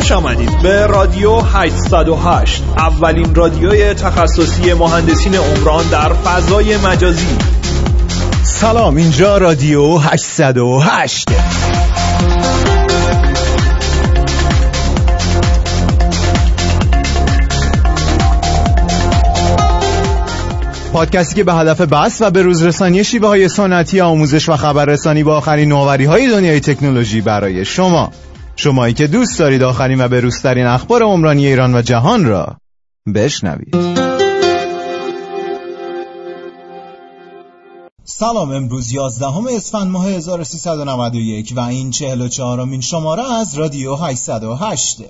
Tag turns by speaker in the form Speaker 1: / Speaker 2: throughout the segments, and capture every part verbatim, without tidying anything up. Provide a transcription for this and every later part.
Speaker 1: خوش آمدید به رادیو هشتصد و هشت، اولین رادیوی تخصصی مهندسین عمران در فضای مجازی.
Speaker 2: سلام، اینجا رادیو هشتصد و هشت. پادکستی که به هدف بحث و به روز رسانی شیوه های سنتی آموزش و خبررسانی با آخرین نوآوری های دنیای تکنولوژی برای شما، شمایی که دوست دارید آخرین و بروزترین اخبار عمرانی ایران و جهان را بشنوید. سلام، امروز یازدهم اسفند ماه هزار و سیصد و نود و یک و این چهل و چهارمین شماره از رادیو هشتصد و هشت.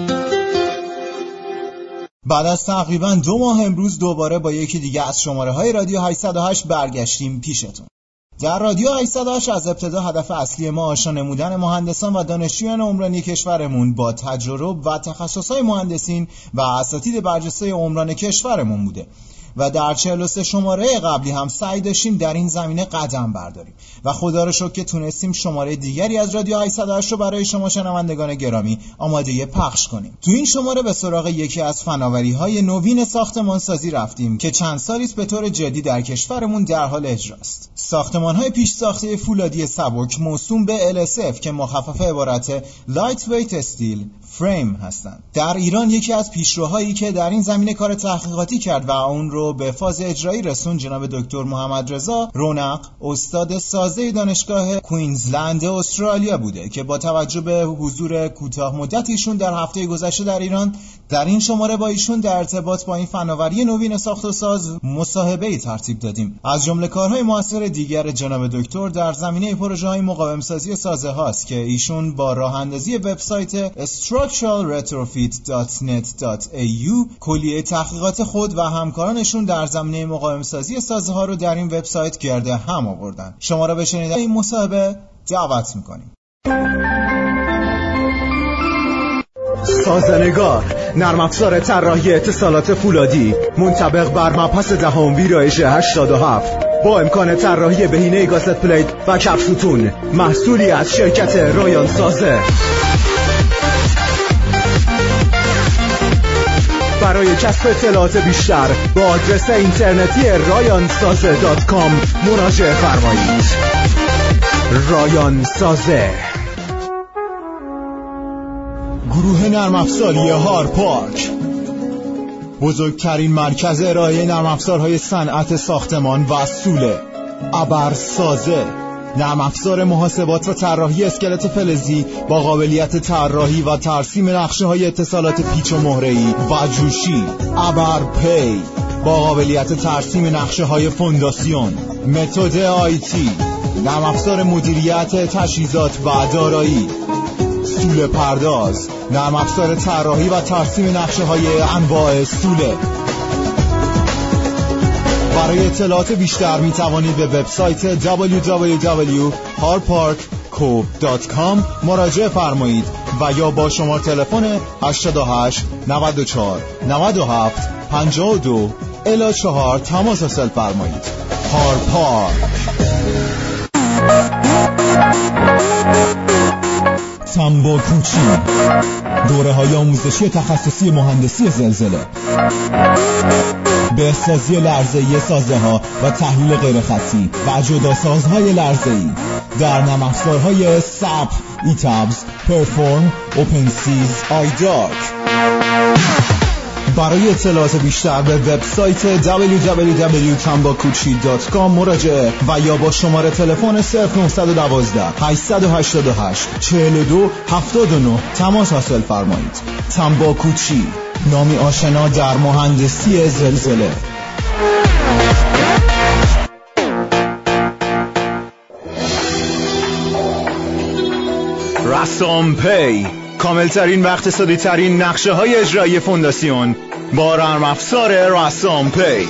Speaker 2: بعد از تقریباً دو ماه امروز دوباره با یکی دیگه از شماره های رادیو هشتصد و هشت برگشتیم پیشتون. در رادیو هشتصد و هشت از ابتدا هدف اصلی ما آشنا نمودن مهندسان و دانشجویان عمرانی کشورمون با تجربه و تخصصهای مهندسین و اساتید برجسته عمران کشورمون بوده و در چهل و سه شماره قبلی هم سعی داشتیم در این زمینه قدم برداریم و خدا رو شکر که تونستیم شماره دیگری از رادیو هشتصد و هشت رو برای شما شنوندگان گرامی آماده پخش کنیم. تو این شماره به سراغ یکی از فناوری‌های نوین ساختمانسازی رفتیم که چند سالی است به طور جدی در کشورمون در حال اجراست. ساختمان‌های پیش ساخته فولادی سبک موسوم به ال اس اف که مخفف عبارت Lightweight Steel Frame هستند. در ایران یکی از پیشروهایی که در این زمینه کار تحقیقاتی کرد و اون رو به فاز اجرایی رسون جناب دکتر محمد رضا رونق، استاد سازه دانشگاه کوینزلند استرالیا بوده که با توجه به حضور کوتاه مدت ایشون در هفته گذشته در ایران، در این شماره با ایشون در ارتباط با این فناوری نوین ساخت و ساز مصاحبه‌ای ترتیب دادیم. از جمله کارهای موثر دیگر جناب دکتر در زمینه پروژه‌های مقاوم سازی سازه هاست که ایشون با راه اندازی وبسایت structural retrofit dot net dot a u کلیه تحقیقات خود و همکارانشون در زمینه مقاوم سازی سازه ها رو در این وبسایت گرده هم آوردن. شما را به شنیدن این مصاحبه دعوت می‌کنیم.
Speaker 3: سازنگار، نرم افزار طراحی اتصالات فولادی منطبق بر مبحث دهم ویرایش هشتاد و هفت با امکان طراحی بهینه گاست پلیت و کفستون، محصولی از شرکت رایان سازه. برای کسب اطلاعات بیشتر با آدرس اینترنتی رایان سازه دات کام مراجعه فرمایید. رایان سازه.
Speaker 2: گروه نرم افزاری هار پارک، بزرگترین مرکز ارائه نرم افزارهای صنعت ساختمان و سوله. ابر سازه، نرم افزار محاسبات و طراحی اسکلت فلزی با قابلیت طراحی و ترسیم نقشه‌های اتصالات پیچ و مهره‌ای و جوشی. ابر پی، با قابلیت ترسیم نقشه‌های فونداسیون. متد آیتی، نرم افزار مدیریت تجهیزات و دارایی. سوله پرداز، نرم افزار طراحی و ترسیم نقشه‌های انواع سوله. برای اطلاعات بیشتر می توانید به وبسایت دبلیو دبلیو دبلیو دات هار پارک کو دات کام مراجعه فرمایید و یا با شماره تلفن هشت هشت نه چهار نه هفت پنج دو الی چهار تماس حاصل فرمایید. هار پارک. تنباکوچی، دوره های آموزشی تخصصی مهندسی زلزله، بهسازی لرزه‌ای سازه ها و تحلیل غیر خطی و جداسازهای لرزه‌ای در نرم افزارهای سپ، ایتابز، پرفورم، اوپنسیز، آیدارک. برای اطلاعات بیشتر به وبسایت دبلیو دبلیو دبلیو دات تنباکوچی دات کام مراجعه و یا با شماره تلفن صفر نه یک دو هشت هشت هشت چهار دو هفت نه تماس حاصل فرمایید. تنباکوچی، نامی آشنا در مهندسی زلزله.
Speaker 3: رسام پی، کاملترین و اقتصادی ترین نقشه های اجرایی فونداسیون با نرم افزار رسام پی.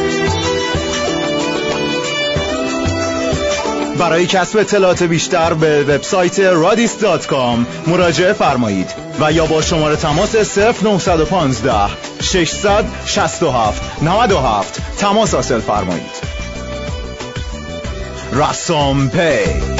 Speaker 3: برای کسب اطلاعات بیشتر به وبسایت رادیس دات کام مراجعه فرمایید و یا با شماره تماس صفر نه یک پنج ششصد شصت و هفت نود و هفت تماس حاصل فرمایید. رسام پی.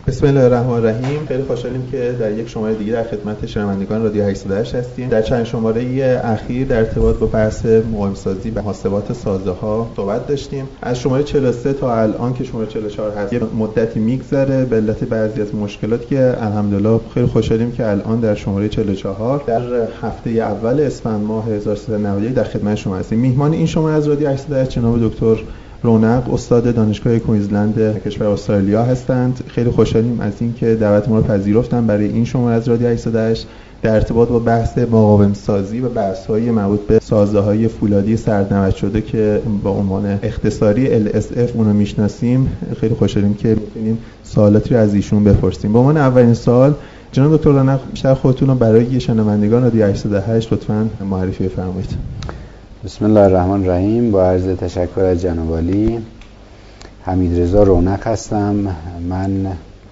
Speaker 4: بسم الله الرحمن الرحیم. خیلی خوشحالیم که در یک شماره دیگه در خدمت شنوندگان رادیو هشتصد و هشت هستیم. در چند شماره اخیر در ارتباط با بحث مقایسه‌سازی و محاسبات سازه‌ها صحبت داشتیم. از شماره چهل و سه تا الان که شماره چهل و چهار هست یه مدتی میگذره به علت بعضی از مشکلاتی که الحمدلله خیلی خوشحالیم که الان در شماره چهل و چهار در هفته اول اسفند ماه هزار و سیصد و نود و یک در خدمت شما هستیم. میهمان این شماره از رادیو هشتصد و هشت جناب دکتر رونق، استاد دانشگاه کوینزلند کشور استرالیا هستند. خیلی خوشحالیم از اینکه دعوت ما رو پذیرفتن برای این شماره از رادیو هشتصد و هشت در ارتباط با بحث مقاوم سازی و بحث‌های مربوط به سازه‌های فولادی سردنوشت شده که با عنوان اختصاری ال اس اف اون رو میشناسیم. خیلی خوشحالیم که می‌تونیم سوالاتی رو از ایشون بپرسیم. با عنوان اولین سوال جناب دکتر رونق بیشتر خودتون رو برای شنوندگان رادیو هشتصد و هشت لطفاً معرفی بفرمایید.
Speaker 5: بسم الله الرحمن الرحیم. با عرض تشکر از جناب عالی، حمیدرضا رونق هستم. من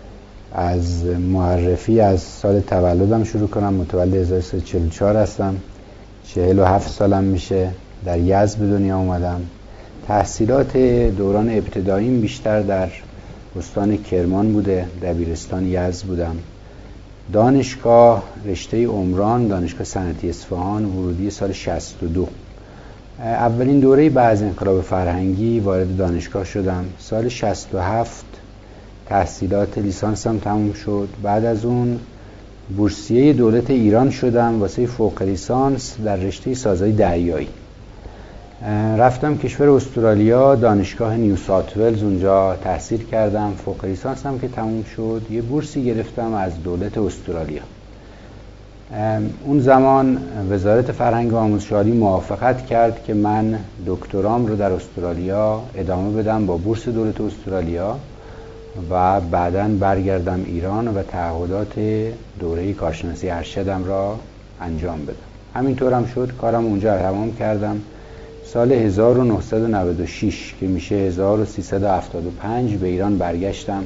Speaker 5: از معرفی از سال تولدم شروع کنم. متولد هزار و سیصد و چهل و چهار هستم. چهل و هفت سالم میشه. در یزد به دنیا اومدم. تحصیلات دوران ابتداییم بیشتر در استان کرمان بوده. دبیرستان یزد بودم. دانشگاه رشته عمران، دانشگاه صنعتی اصفهان، ورودی سال شصت و دو. اولین دوره بعد از انقلاب فرهنگی وارد دانشگاه شدم. سال شصت و هفت تحصیلات لیسانسم تموم شد. بعد از اون بورسیه دولت ایران شدم واسه فوق لیسانس در رشته سازهای دریایی. رفتم کشور استرالیا، دانشگاه نیو ساوت ولز، اونجا تحصیل کردم. فوق لیسانسم که تموم شد یه بورسی گرفتم از دولت استرالیا. اون زمان وزارت فرهنگ و آموزش عالی موافقت کرد که من دکترام رو در استرالیا ادامه بدم با بورس دولت استرالیا و بعداً برگردم ایران و تعهدات دوره کارشناسی ارشدم را انجام بدم. همینطورم شد. کارم اونجا تمام کردم. سال هزار و نهصد و نود و شش که میشه هزار و سیصد و هفتاد و پنج به ایران برگشتم.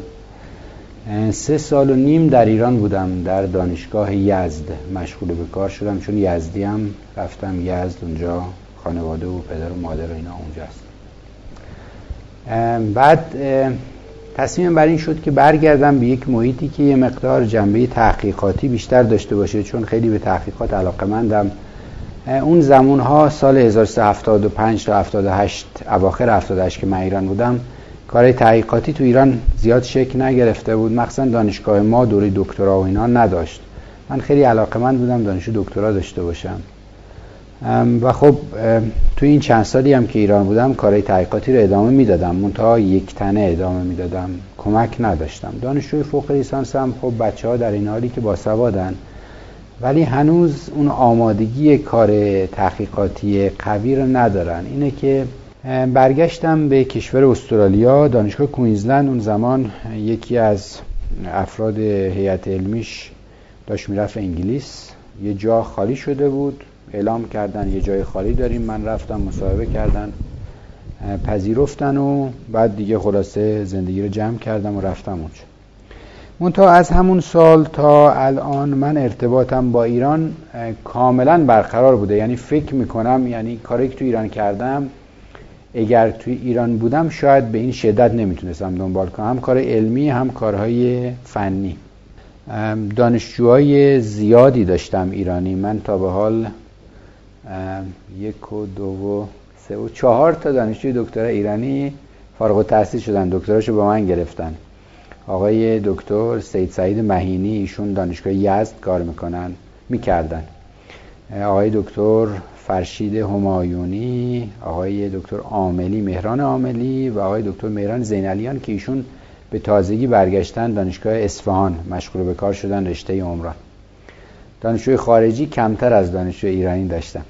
Speaker 5: سه سال و نیم در ایران بودم. در دانشگاه یزد مشغول به کار شدم چون یزدیم. رفتم یزد، اونجا خانواده و پدر و مادر و اینا اونجا هست. بعد تصمیم بر این شد که برگردم به یک محیطی که یه مقدار جنبه تحقیقاتی بیشتر داشته باشه، چون خیلی به تحقیقات علاقه‌مندم. اون زمانها سال هزار و سیصد و هفتاد و پنج تا هفتاد و هشت، اواخر هفتاد و هشت که من ایران بودم، کارهای تحقیقاتی تو ایران زیاد شکل نگرفته بود. مخصوصا دانشگاه ما دوره دکترا و اینا نداشت. من خیلی علاقه‌مند بودم دانشجو دکترا داشته باشم و خب تو این چند سالی هم که ایران بودم کارهای تحقیقاتی رو ادامه میدادم، منتها یک تنه ادامه میدادم، کمک نداشتم. دانشجوی فوق لیسانس هم خب بچه‌ها در این حالی که باسوادن ولی هنوز اون آمادگی کار تحقیقاتی قوی رو ندارن. اینه که برگشتم به کشور استرالیا. دانشگاه کوینزلند اون زمان یکی از افراد هیئت علمیش داشت میرفت انگلیس. یه جا خالی شده بود، اعلام کردن یه جای خالی داریم. من رفتم، مصاحبه کردن، پذیرفتن و بعد دیگه خلاصه زندگی رو جمع کردم و رفتم اونجا. منتها از همون سال تا الان من ارتباطم با ایران کاملا برقرار بوده. یعنی فکر میکنم یعنی کاری که تو ایران کردم اگر توی ایران بودم شاید به این شدت نمیتونستم دنبال کنم، هم کار علمی هم کارهای فنی. دانشجوهای زیادی داشتم ایرانی. من تا به حال یک و دو و سه و چهار تا دانشجوی دکترا ایرانی فارغ التحصیل شدن، دکتراشو با من گرفتن. آقای دکتر سید سعید مهینی، ایشون دانشگاه یزد کار میکنن میکردن. آقای دکتر فرشید همایونی، آقای دکتر عاملی، مهران عاملی و آقای دکتر مهران زینالیان که ایشون به تازگی برگشتن دانشگاه اصفهان مشغول به کار شدن رشته عمران. دانشجوی خارجی کمتر از دانشجوی ایرانی داشتم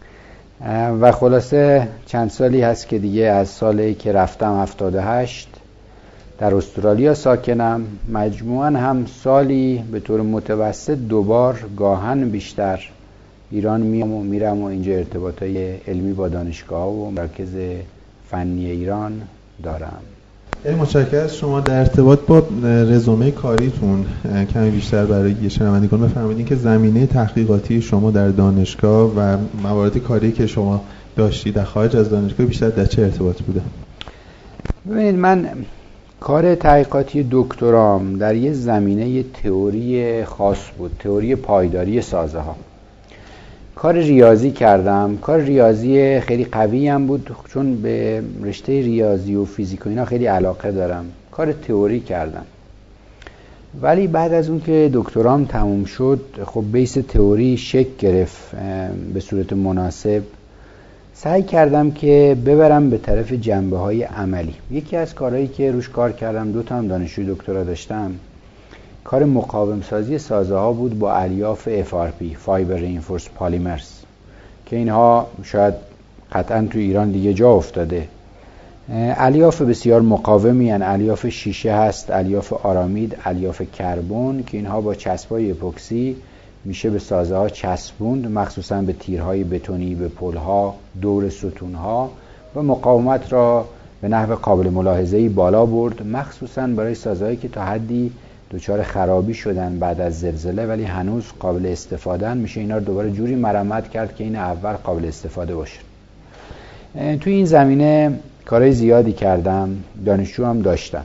Speaker 5: و خلاصه چند سالی هست که دیگه از سالی که رفتم هفتاد و هشت در استرالیا ساکنم. مجموعاً هم سالی به طور متوسط دوبار گاهن بیشتر ایران میام و میرم و اینجا ارتباطای علمی با دانشگاه و مرکز فنی ایران دارم.
Speaker 4: خیلی متشکرم از شما. در ارتباط با رزومه کاریتون کمی بیشتر برای شنوندگان بفرمایید که زمینه تحقیقاتی شما در دانشگاه و موارد کاری که شما داشتید در خارج از دانشگاه بیشتر در چه ارتباط بوده؟
Speaker 5: ببینید، من کار تحقیقاتی دکترام در یه زمینه تئوری خاص بود، تئوری پایداری سازه ها. کار ریاضی کردم. کار ریاضی خیلی قوی هم بود چون به رشته ریاضی و فیزیک و اینا خیلی علاقه دارم. کار تئوری کردم. ولی بعد از اون که دکترام تموم شد، خب بیس تئوری شکل گرفت به صورت مناسب. سعی کردم که ببرم به طرف جنبه های عملی. یکی از کارهایی که روش کار کردم، دو تا هم دانشجوی دکترا داشتم، کار مقاوم سازی سازه ها بود با الیاف اف آر پی Fiber Reinforced Polymers که اینها شاید قطعا تو ایران دیگه جا افتاده. الیاف بسیار مقاومی هستند. الیاف شیشه هست، الیاف آرامید، الیاف کربن که اینها با چسبای اپوکسی میشه به سازه ها چسبوند، مخصوصا به تیرهای بتونی، به پلها، دور ستونها، و مقاومت را به نحو قابل ملاحظه‌ای بالا برد، مخصوصا برای سازه‌هایی که تا حدی دچار خرابی شدن بعد از زلزله ولی هنوز قابل استفاده‌اند. میشه اینا رو دوباره جوری مرمت کرد که این اول قابل استفاده باشه. توی این زمینه کارهای زیادی کردم، دانشجو هم داشتم.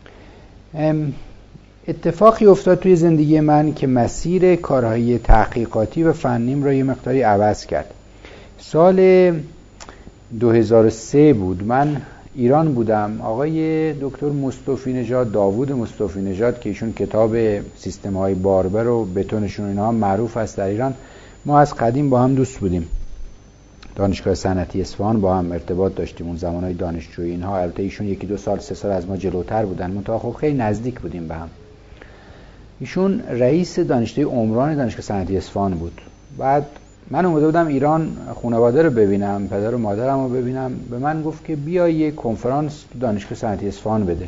Speaker 5: اتفاقی افتاد توی زندگی من که مسیر کارهای تحقیقاتی و فنیم را یه مقداری عوض کرد. سال دو هزار و سه بود، من ایران بودم. آقای دکتر مصطفی نژاد، داوود مصطفی نژاد که ایشون کتاب سیستم های باربر و بتونشون اینا هم معروف است در ایران، ما از قدیم با هم دوست بودیم. دانشگاه صنعتی اصفهان با هم ارتباط داشتیم اون زمانهای دانشجویی. اینها البته ایشون یکی دو سال سه سال از ما جلوتر بودن، منتها خب خیلی نزدیک بودیم به هم. ایشون رئیس دانشگاه عمران دانشگاه صنعتی اصفهان بود. بعد من اومده بودم ایران خانواده رو ببینم، پدر و مادرم رو ببینم. به من گفت که بیا یه کنفرانس دانشگاه صنعتی اصفهان بده.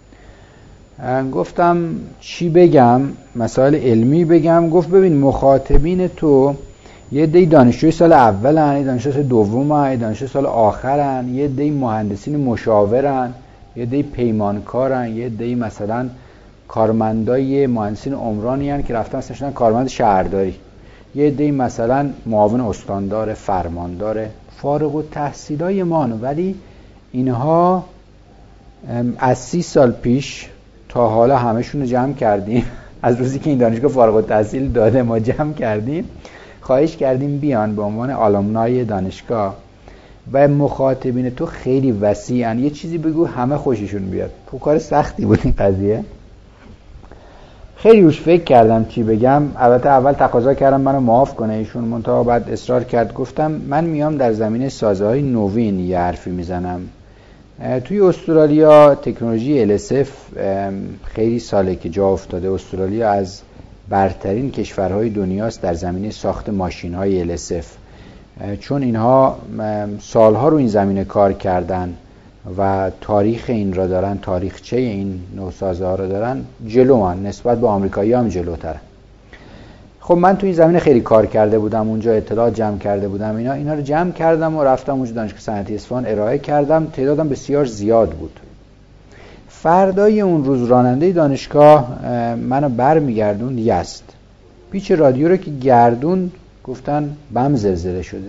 Speaker 5: گفتم چی بگم؟ مسائل علمی بگم؟ گفت ببین مخاطبین تو یه عده دانشجوی سال اولن، یه دانشجوی سال دومن، یه دانشجوی سال آخرن، یه عده مهندسین مشاورن، یه عده پیمانکارن، یه عده مثلا کارمندای مهندسین عمرانی هستن که رفتن مثلا شدن کارمند شهرداری، یه عده مثلا معاون استاندار، فرماندار، فارغ التحصیلای ما. ولی اینها از سی سال پیش تا حالا همشون رو جمع کردیم. از روزی که این دانشگاه فارغ التحصیل داده ما جمع کردیم، خواهش کردیم بیان به عنوان آلومنای دانشگاه و مخاطبین تو خیلی وسیعن، یه چیزی بگو همه خوششون بیاد. تو کار سختی بود این قضیه. خیلی روش فکر کردم چی بگم. البته اول تقاضا کردم منو معاف کنه ایشون، منتها بعد اصرار کرد. گفتم من میام در زمینه سازه‌های نوین یه حرفی میزنم. توی استرالیا تکنولوژی ال اس اف خیلی ساله که جا افتاده. استرالیا از برترین کشورهای دنیاست در زمینه ساخت ماشین‌های ال اس اف، چون اینها سالها رو این زمینه کار کردن و تاریخ این را دارن، تاریخچه این نوع سازه ها را دارن، جلوان نسبت به آمریکایی هم جلوترن. خب من تو این زمینه خیلی کار کرده بودم، اونجا اطلاعات جمع کرده بودم، اینا اینا رو جمع کردم و رفتم اونجا دانشگاه صنعتی اصفهان ارائه کردم. تعدادم بسیار زیاد بود. فردای اون روز راننده دانشگاه منو برمیگردوند یزد. پیچ رادیو رو که گردون گفتن بم زلزله شده.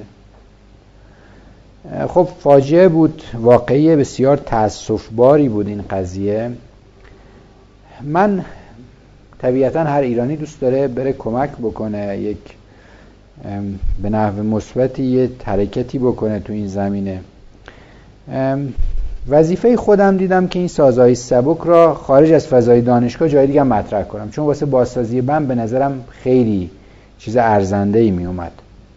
Speaker 5: خب فاجعه بود، واقعی بسیار تأسف‌باری بود این قضیه. من طبیعتا هر ایرانی دوست داره بره کمک بکنه، یک به نحو مثبتی یه حرکتی بکنه تو این زمینه. وظیفه خودم دیدم که این سازهای سبک را خارج از فضای دانشگاه جای دیگه مطرح کنم، چون واسه بازسازی بم به نظرم خیلی چیز ارزنده‌ای می اومد.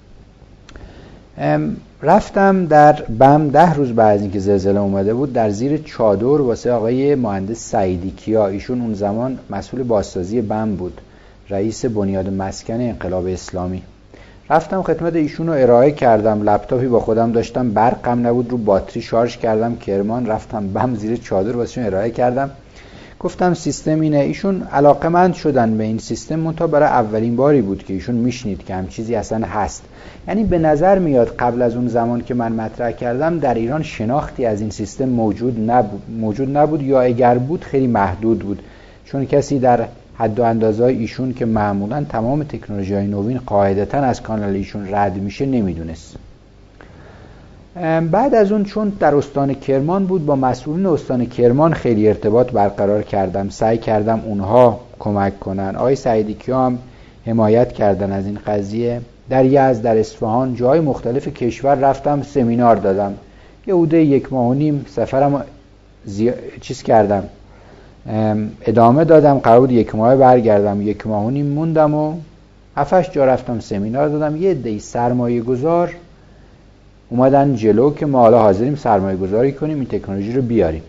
Speaker 5: رفتم در بم ده روز بعد از اینکه زلزله اومده بود در زیر چادر واسه آقای مهندس سعیدی کیا، ایشون اون زمان مسئول بازسازی بم بود، رئیس بنیاد مسکن انقلاب اسلامی. رفتم خدمت ایشون رو ارائه کردم، لپتاپی با خودم داشتم، برقم نبود، رو باتری شارژ کردم کرمان، رفتم بم زیر چادر واسهشون ارائه کردم. گفتم سیستم اینه. ایشون علاقه‌مند شدن به این سیستم، منتها برای اولین باری بود که ایشون میشنید که هم چیزی اصلا هست. یعنی به نظر میاد قبل از اون زمان که من مطرح کردم در ایران شناختی از این سیستم موجود نبود موجود نبود یا اگر بود خیلی محدود بود، چون کسی در حد و اندازه‌های ایشون که معمولاً تمام تکنولوژی‌های نوین قاعدتاً از کانال ایشون رد میشه نمیدونست. بعد از اون چون در استان کرمان بود، با مسئولین استان کرمان خیلی ارتباط برقرار کردم، سعی کردم اونها کمک کنن. آقای سعیدی کیا هم حمایت کردن از این قضیه. در یزد، در اصفهان، جای مختلف کشور رفتم سمینار دادم. یه حدود یک ماه و نیم سفرم زی... چیز کردم، ادامه دادم. قرار بود یک ماه برگردم، یک ماه و نیم موندم و هفتش جا رفتم سمینار دادم. یه عده‌ای سرمایه گذار اومدن جلو که ما حالا حاضریم سرمایه گذاری کنیم، این تکنولوژی رو بیاریم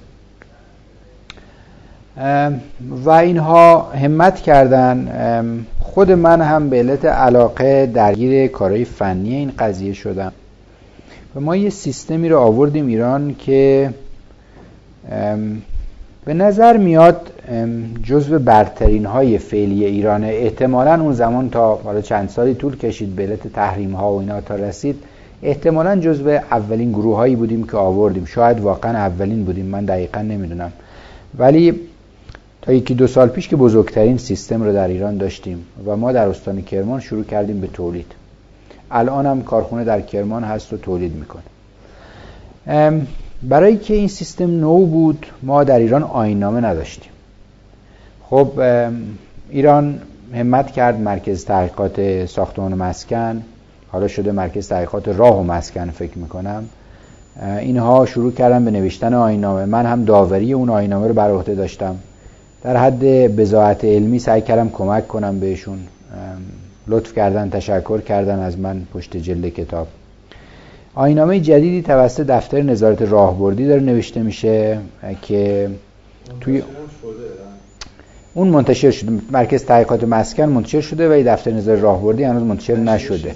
Speaker 5: و اینها همت کردن. خود من هم به علت علاقه درگیر کارهای فنی این قضیه شدم و ما یه سیستمی رو آوردیم ایران که به نظر میاد جزو برترین های فعلی ایرانه. احتمالاً اون زمان تا حالا چند سالی طول کشید به علت تحریم ها و اینا تا رسید، احتمالاً جزو اولین گروه هایی بودیم که آوردیم. شاید واقعا اولین بودیم، من دقیقاً نمیدونم، ولی تا یکی دو سال پیش که بزرگترین سیستم رو در ایران داشتیم و ما در استان کرمان شروع کردیم به تولید. الان هم کارخونه در کرمان هست و تولید میکنه. برای که این سیستم نو بود، ما در ایران آیین‌نامه نداشتیم. خب ایران همت کرد مرکز تحقیقات ساختمان و مسکن، حالا شده مرکز تحقیقات راه و مسکن فکر میکنم، اینها شروع کردن به نوشتن آیین‌نامه. من هم داوری اون آیین‌نامه رو بر عهده داشتم. در حد بضاعت علمی سعی کردم کمک کنم بهشون. لطف کردن، تشکر کردن از من پشت جلد کتاب. آیین‌نامه جدیدی توسط دفتر نظارت راهبردی داره نوشته میشه که توی اون منتشر شده. مرکز تحقیقات مسکن منتشر شده ولی دفتر نظارت راهبردی هنوز منتشر نشده.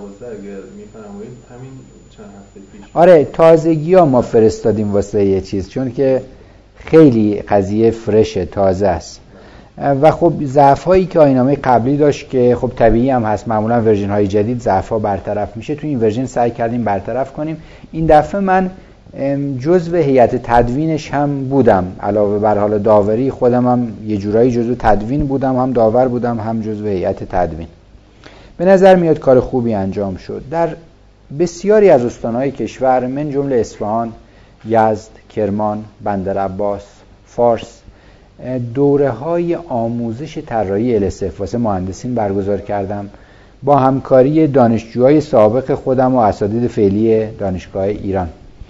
Speaker 5: آره تازگی ها ما فرستادیم واسه یه چیز، چون که خیلی قضیه فرشه، تازه است و خب ضعف هایی که آیین‌نامه قبلی داشت که خب طبیعی هم هست، معمولا ورژن های جدید ضعف ها برطرف میشه، تو این ورژن سعی کردیم برطرف کنیم. این دفعه من جزو هیئت تدوینش هم بودم، علاوه بر حال داوری خودم هم یه جورایی جزو تدوین بودم، هم داور بودم هم جزو هیئت تدوین. به نظر میاد کار خوبی انجام شد. در بسیاری از استانهای کشور من جمله اصفهان، یزد، کرمان، بندرعباس، فارس دوره های آموزش طراحی ال اس اف واسه مهندسین برگزار کردم با همکاری دانشجوهای سابق خودم و اساتید فعلی دانشگاه ایران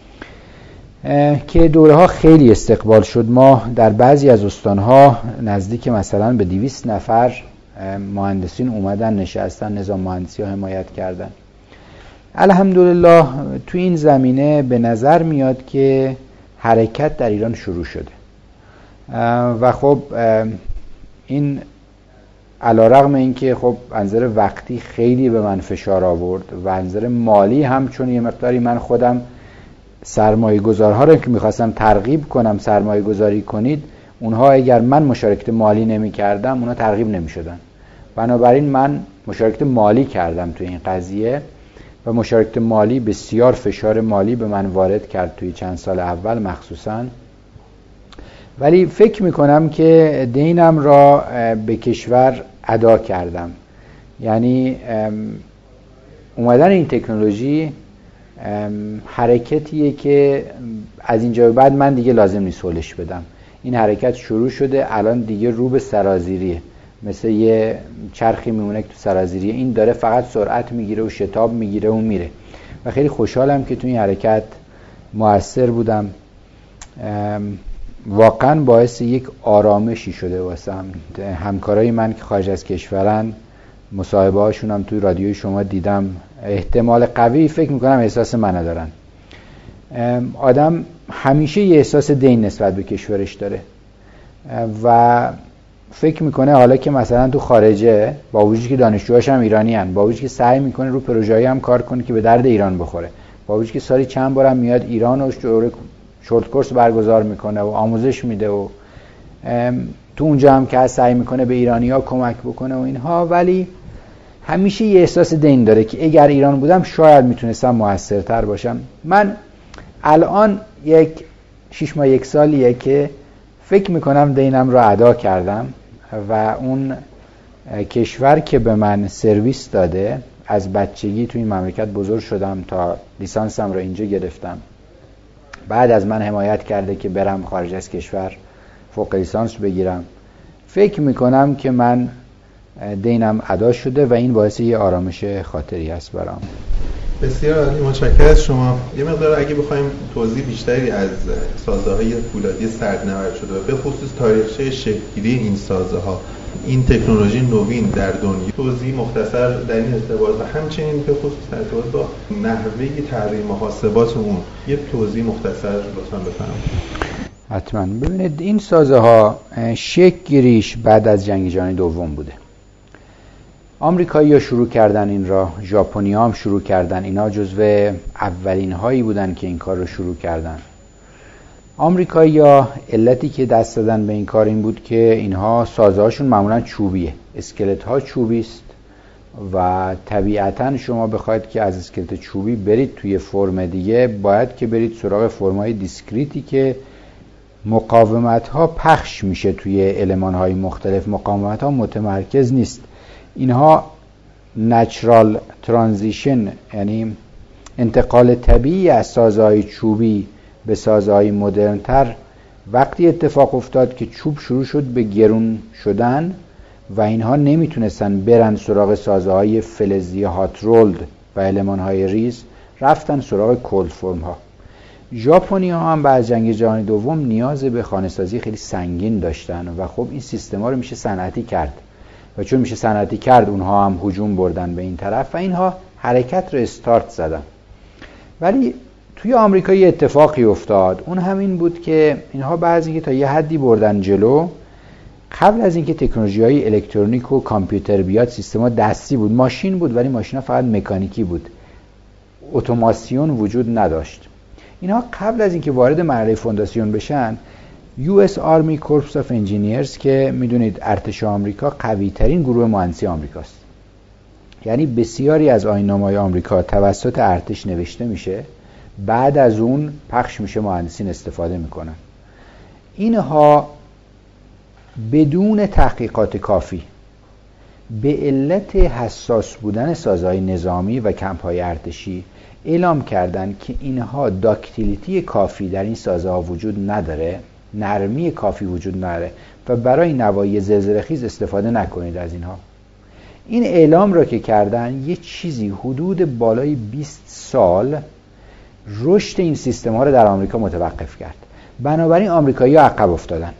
Speaker 5: که دوره ها خیلی استقبال شد. ما در بعضی از استانها نزدیک مثلا به دویست نفر مهندسین اومدن نشستن، نظام مهندسی ها حمایت کردن. الحمدلله تو این زمینه به نظر میاد که حرکت در ایران شروع شده و خب این علیرغم اینکه خب انظر وقتی خیلی به من فشار آورد و انظر مالی هم، چون یه مقداری من خودم سرمایه گذارها رو که میخواستم ترغیب کنم سرمایه گذاری کنید، اونها اگر من مشارکت مالی نمی کردم اونها ترغیب نمی شدن. بنابراین من مشارکت مالی کردم تو این قضیه و مشارکت مالی بسیار فشار مالی به من وارد کرد توی چند سال اول مخصوصاً، ولی فکر میکنم که دینم را به کشور ادا کردم. یعنی اومدن این تکنولوژی حرکتیه که از اینجا به بعد من دیگه لازم نیست حلش بدم. این حرکت شروع شده، الان دیگه رو به سرازیریه، مثل یه چرخی میمونه که تو سرازیریه، این داره فقط سرعت میگیره و شتاب میگیره و میره و خیلی خوشحالم که تو این حرکت مؤثر بودم. واقعا باعث یک آرامشی شده واسه هم. همکارای من که خارج از کشورن، مصاحبه هاشون هم توی رادیوی شما دیدم، احتمال قوی فکر میکنم احساس منو دارن. آدم همیشه یه احساس دین نسبت به کشورش داره و فکر میکنه حالا که مثلا تو خارجه، با وجودی که دانشجوهاش هم ایرانی هن، با وجودی که سعی میکنه رو پروژه‌ای هم کار کنه که به درد ایران بخوره، با وجودی که سالی چند بارم میاد ایران و شورت کورس برگزار میکنه و آموزش میده و تو اونجا هم که سعی میکنه به ایرانی‌ها کمک بکنه و اینها، ولی همیشه یه احساس دین داره که اگر ایران بودم شاید میتونستم موثرتر باشم. من الان یک شش ماه یک سالیه که فکر میکنم دینم رو ادا کردم و اون کشور که به من سرویس داده از بچگی تو این مملکت بزرگ شدم تا لیسانسم رو اینجا گرفتم. بعد از من حمایت کرده که برم خارج از کشور فوق لیسانس بگیرم. فکر میکنم که من دینم ادا شده و این باعث یه آرامش خاطری هست برام.
Speaker 4: بسیار عالی، متشکرم از شما. یه مقدار اگه بخوایم توضیح بیشتری از سازه‌های فولادی سردنورد شده و به خصوص تاریخچه شکل‌گیری این سازه‌ها، این تکنولوژی نوین در دنیا، توضیح مختصر در این ارتباط و همچنین به خصوص در ارتباط با نحوه تحریم محاسبات اون یه توضیح مختصر لطفاً بفرمایید.
Speaker 5: حتما. ببینید این سازه‌ها شکل گیریش بعد از جنگ جهانی دوم بوده. آمریکایی‌ها شروع کردن این را، ژاپنی‌ها هم شروع کردن. اینا جزو اولین هایی بودن که این کار رو شروع کردن. آمریکایی‌ها علتی که دست دادن به این کار این بود که اینها سازه‌هاشون معمولاً چوبیه، اسکلت‌ها چوبی است و طبیعتاً شما بخواید که از اسکلت چوبی برید توی فرم دیگه، باید که برید سراغ فرم‌های دیسکریتی که مقاومت‌ها پخش میشه توی المان‌های مختلف، مقاومت‌ها متمرکز نیست. اینها نچرال ترانزیشن، یعنی انتقال طبیعی از سازه‌های چوبی به سازه‌های مدرن‌تر وقتی اتفاق افتاد که چوب شروع شد به گرون شدن و اینها نمیتونستن برن سراغ سازه‌های فلزی هات رولد و المان‌های ریز، رفتن سراغ کولد فرم ها. ژاپنی‌ها هم بعد از جنگ جهانی دوم نیاز به خانه‌سازی خیلی سنگین داشتن و خب این سیستما رو میشه صنعتی کرد و چون میشه صنعتی کرد اونها هم هجوم بردن به این طرف و اینها حرکت رو استارت زدن. ولی توی آمریکا یه اتفاقی افتاد، اون همین بود که اینها بعضی که تا یه حدی بردن جلو. قبل از اینکه تکنولوژی‌های الکترونیک و کامپیوتر بیاد سیستما دستی بود، ماشین بود ولی ماشینا فقط مکانیکی بود، اتوماسیون وجود نداشت. اینها قبل از اینکه وارد مرحله فونداسیون بشن، یو اس Army Corps of Engineers که میدونید ارتش آمریکا قوی ترین گروه مهندسی آمریکاست، یعنی بسیاری از آیین‌نامه‌های آمریکا توسط ارتش نوشته میشه، بعد از اون پخش میشه، مهندسین استفاده میکنن. اینها بدون تحقیقات کافی به علت حساس بودن سازهای نظامی و کمپ‌های ارتشی اعلام کردن که اینها داکتیلیتی کافی در این سازها وجود نداره، نرمی کافی وجود نداره و برای نوایی زلزله‌خیز استفاده نکنید از اینها. این اعلام را که کردن یه چیزی حدود بالای بیست سال رشد این سیستم ها رو در آمریکا متوقف کرد. بنابراین آمریکایی ها عقب افتادن.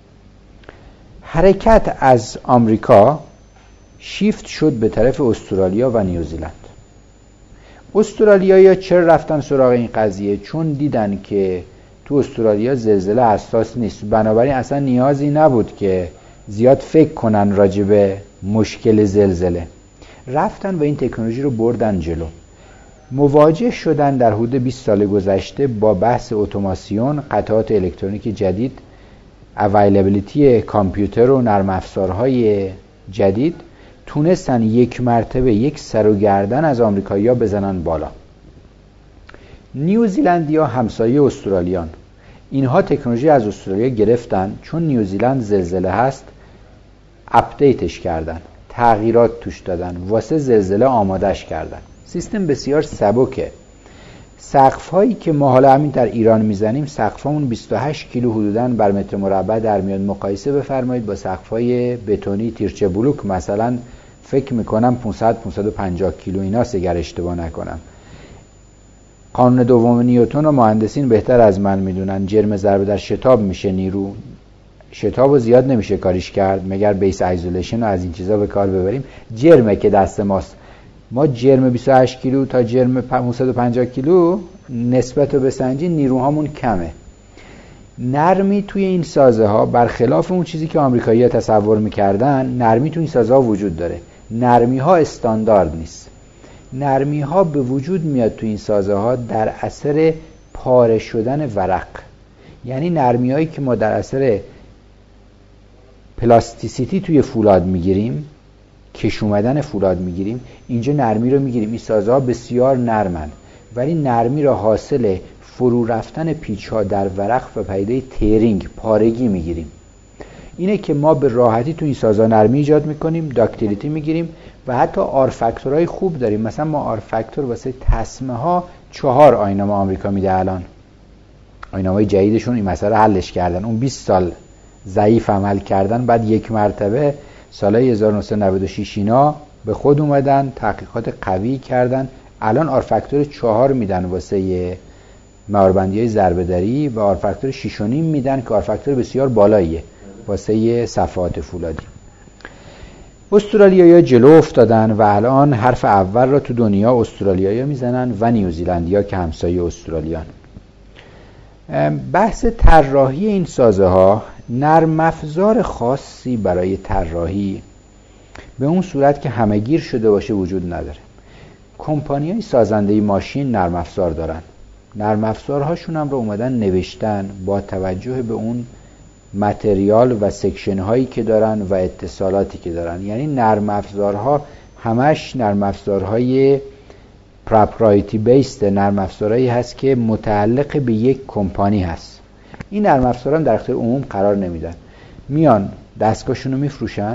Speaker 5: حرکت از آمریکا شیفت شد به طرف استرالیا و نیوزیلند. استرالیایی ها چرا رفتن سراغ این قضیه؟ چون دیدن که تو استرالیا زلزله حساس نیست، بنابراین اصلا نیازی نبود که زیاد فکر کنن راجع به مشکل زلزله. رفتن و این تکنولوژی رو بردن جلو. مواجه شدن در حدود بیست سال گذشته با بحث اتوماسیون، قطعات الکترونیک جدید، اویلیبیلیتی کامپیوتر و نرم افزارهای جدید، تونستن یک مرتبه یک سر و گردن از آمریکایی‌ها بزنن بالا. نیوزیلندیا همسایه استرالیان، اینها تکنولوژی از استرالیا گرفتن، چون نیوزیلند زلزله هست اپدیتش کردن، تغییرات توش دادن، واسه زلزله آمادش کردن. سیستم بسیار سبکه. سقف هایی که ما حالا همین در ایران میزنیم، سقف همون بیست و هشت کیلو حدوداً بر متر مربع در میاد. مقایسه بفرمایید با سقف های بتونی تیرچه بلوک مثلا، فکر میکنم پانصد پانصد و پنجاه کیلو ایناست اگر اشتباه نکنم. قانون دوم نیوتن و مهندسین بهتر از من میدونن، جرم ضربه در شتاب میشه نیرو، شتابو زیاد نمیشه کاریش کرد مگر بیس ایزولیشن و از این چیزا به کار ببریم. جرمه که دست ماست. ما جرم بیست و هشت کیلو تا جرم پانصد و پنجاه کیلو نسبت رو بسنجیم، نیروهامون کمه. نرمی توی این سازه ها برخلاف اون چیزی که آمریکایی‌ها تصور میکردن، نرمی توی این سازه ها وجود داره. نرمی ها استاندارد نیست. نرمی ها به وجود میاد توی این سازه ها در اثر پاره شدن ورق. یعنی نرمی هایی که ما در اثر پلاستیسیتی توی فولاد میگیریم، کش اومدن فولاد میگیریم، اینجا نرمی رو میگیریم. این سازه ها بسیار نرمن ولی نرمی را حاصل فرو رفتن پیچ ها در ورق و پیدا تیرینگ، پارگی میگیریم. اینه که ما به راحتی تو این سازها نرمی ایجاد میکنیم، داکتیلیتی میگیریم و حتی آر فاکتورهای خوب داریم. مثلا ما آر فاکتور واسه تسمه ها چهار آیین‌نامه آمریکا میده. الان آیین‌نامه‌های جدیدشون این مسئله حلش کردن. اون بیست سال ضعیف عمل کردن، بعد یک مرتبه سالهای هزار و نهصد و نود و شش اینا به خود اومدن، تحقیقات قوی کردن، الان آر فاکتور چهار میدن واسه مهاربندی‌های ضربه‌دری و آر فاکتور شش و نیم میدن که آر فاکتور بسیار بالاییه واسه صفحات فولادی. استرالیایی‌ها جلو افتادن و الان حرف اول را تو دنیا استرالیایی‌ها میزنن و نیوزیلندی‌ها که همسایه استرالیان. بحث طراحی این سازه ها نرم افزار خاصی برای طراحی به اون صورت که همه‌گیر شده باشه وجود نداره. کمپانی‌های سازنده ماشین نرم افزار دارن. نرم افزارهاشون هم رو اومدن نوشتن با توجه به اون متریال و سکشن هایی که دارن و اتصالاتی که دارن. یعنی نرم افزارها همش نرم افزارهای پراپرایتی بیست، نرم افزارهایی هست که متعلق به یک کمپانی هست. این نرم افزارها در اختیار عموم قرار نمیدن، میان دستگاهشون رو میفروشن،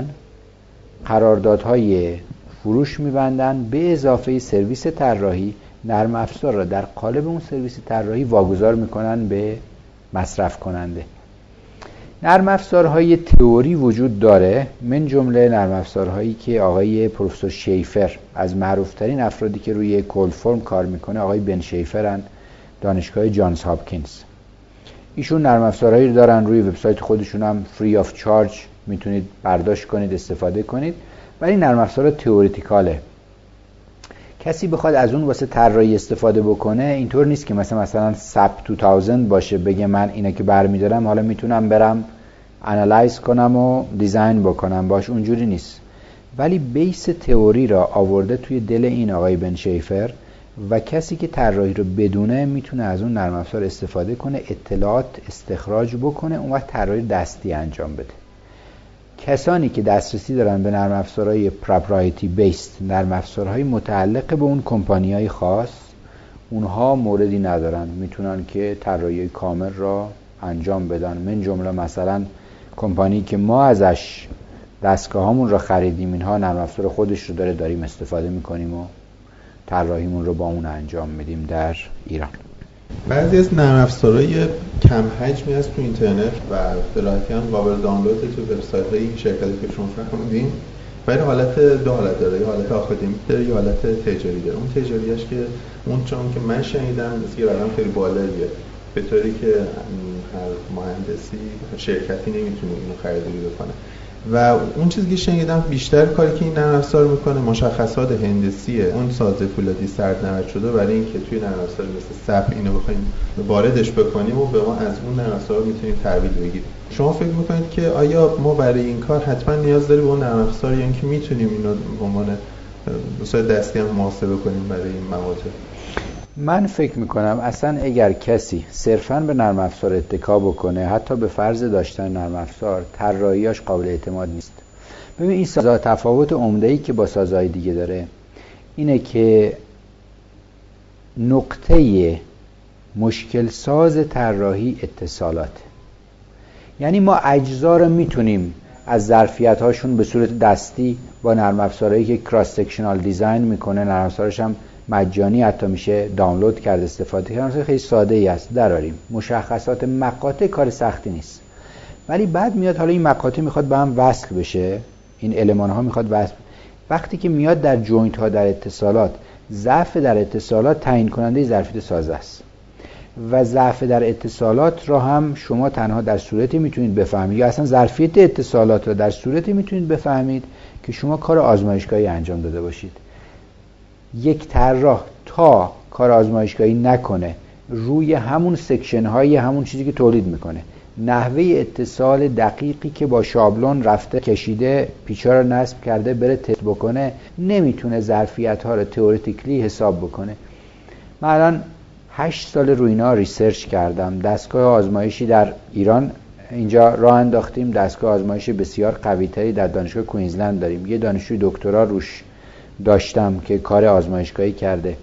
Speaker 5: قراردادهای فروش میبندن، به اضافه سرویس طراحی نرم افزار را در قالب اون سرویس طراحی واگذار میکنن به مصرف کننده. نرم افزارهای تئوری وجود داره، من جمله نرم افزارهایی که آقای پروفسور شیفر از معروفترین افرادی که روی کول فرم کار میکنه آقای بن شیفرن، دانشگاه جانز هاپکینز. ایشون نرم افزارهایی دارن، روی وبسایت خودشون هم فری آف چارج میتونید برداشت کنید، استفاده کنید، ولی نرم افزار تئوریتیکاله. کسی بخواد از اون واسه طراحی استفاده بکنه اینطور نیست که مثلا مثلا ساب دو هزار باشه بگه من اینا که برمی‌دارم حالا میتونم برم انالایز کنم و دیزاین بکنم باش، اونجوری نیست. ولی بیس تئوری را آورده توی دل این آقای بن شیفر و کسی که طراحی رو بدونه میتونه از اون نرم افزار استفاده کنه، اطلاعات استخراج بکنه، اون وقت طراحی دستی انجام بده. کسانی که دسترسی دارن به نرم افزارهای پراپرایتی بیست، نرم افزارهای متعلق به اون کمپانی‌های خاص، اونها موردی ندارن، میتونن که طراحی کامل را انجام بدن. من جمله مثلا کمپانی که ما ازش دستگاهامون را خریدیم، اینها نرم افزار خودش رو داره، داریم استفاده میکنیم و طراحیمون رو با اون انجام میدیم در ایران.
Speaker 4: بعضی از نرم افزارهای کم حجمی هست تو اینترنت و به راحتی هم قابل دانلود تو وبسایت‌های این شرکتی که شما فرمودین. ولی حالت دو حالت داره، یه حالت آکادمیک داره، یه حالت تجاری داره. اون تجاریش که اون چون که من شنیدم مثل یه رقم خیلی بالاییه، به طوری که هر مهندسی شرکتی نمیتونه اینو خریداری بکنه. و اون چیزی که شنیدم بیشتر کاری که این نرم افزار میکنه مشخصات هندسی اون سازه فولادی سردنورد شده برای اینکه توی نرم افزار مثل سپ اینو بخوایم واردش بکنیم و به ما از اون نرم افزار میتونیم تحویل بگیریم. شما فکر میکنید که آیا ما برای این کار حتما نیاز داریم به اون نرم افزار یا اینکه میتونیم اینو به عنوان مثلا دستی هم محاسبه کنیم برای این مواقع؟
Speaker 5: من فکر میکنم اصلا اگر کسی صرفاً به نرم افزار اتکا بکنه، حتی به فرض داشتن نرم افزار، طراحیاش قابل اعتماد نیست. ببین این سازها تفاوت عمده‌ای که با سازهای دیگه داره اینه که نقطه مشکل ساز طراحی اتصالات. یعنی ما اجزا رو میتونیم از ظرفیت هاشون به صورت دستی با نرم افزارهایی که کراس سکشنال دیزاین میکنه، نرم افزارش هم مجانی حتی میشه دانلود کرد استفاده کرد، خیلی ساده ای است، دراریم مشخصات مقاطع کار سختی نیست. ولی بعد میاد حالا این مقاطع میخواد به هم وصل بشه، این المان ها میخواد وصل، وقتی که میاد در جوینت ها در اتصالات، ضعف در اتصالات تعیین کننده ظرفیت سازه است و ضعف در اتصالات را هم شما تنها در صورتی میتونید بفهمید یا اصلا ظرفیت اتصالات را در صورتی میتونید بفهمید که شما کار آزمایشگاهی انجام داده باشید. یک طراح تا کار آزمایشگاهی نکنه روی همون سکشن های همون چیزی که تولید میکنه، نحوه اتصال دقیقی که با شابلون رفته کشیده پیچا رو نصب کرده بره تست بکنه، نمیتونه ظرفیت ها رو تئوریتیکلی حساب بکنه. من الان هشت سال روی اینا ریسرچ کردم. دستگاه آزمایشی در ایران اینجا راه انداختیم، دستگاه آزمایشی بسیار قوی تری در دانشگاه کوینزلند داریم. یه دانشجوی دکترا روش داشتم که کار آزمایشگاهی کرده.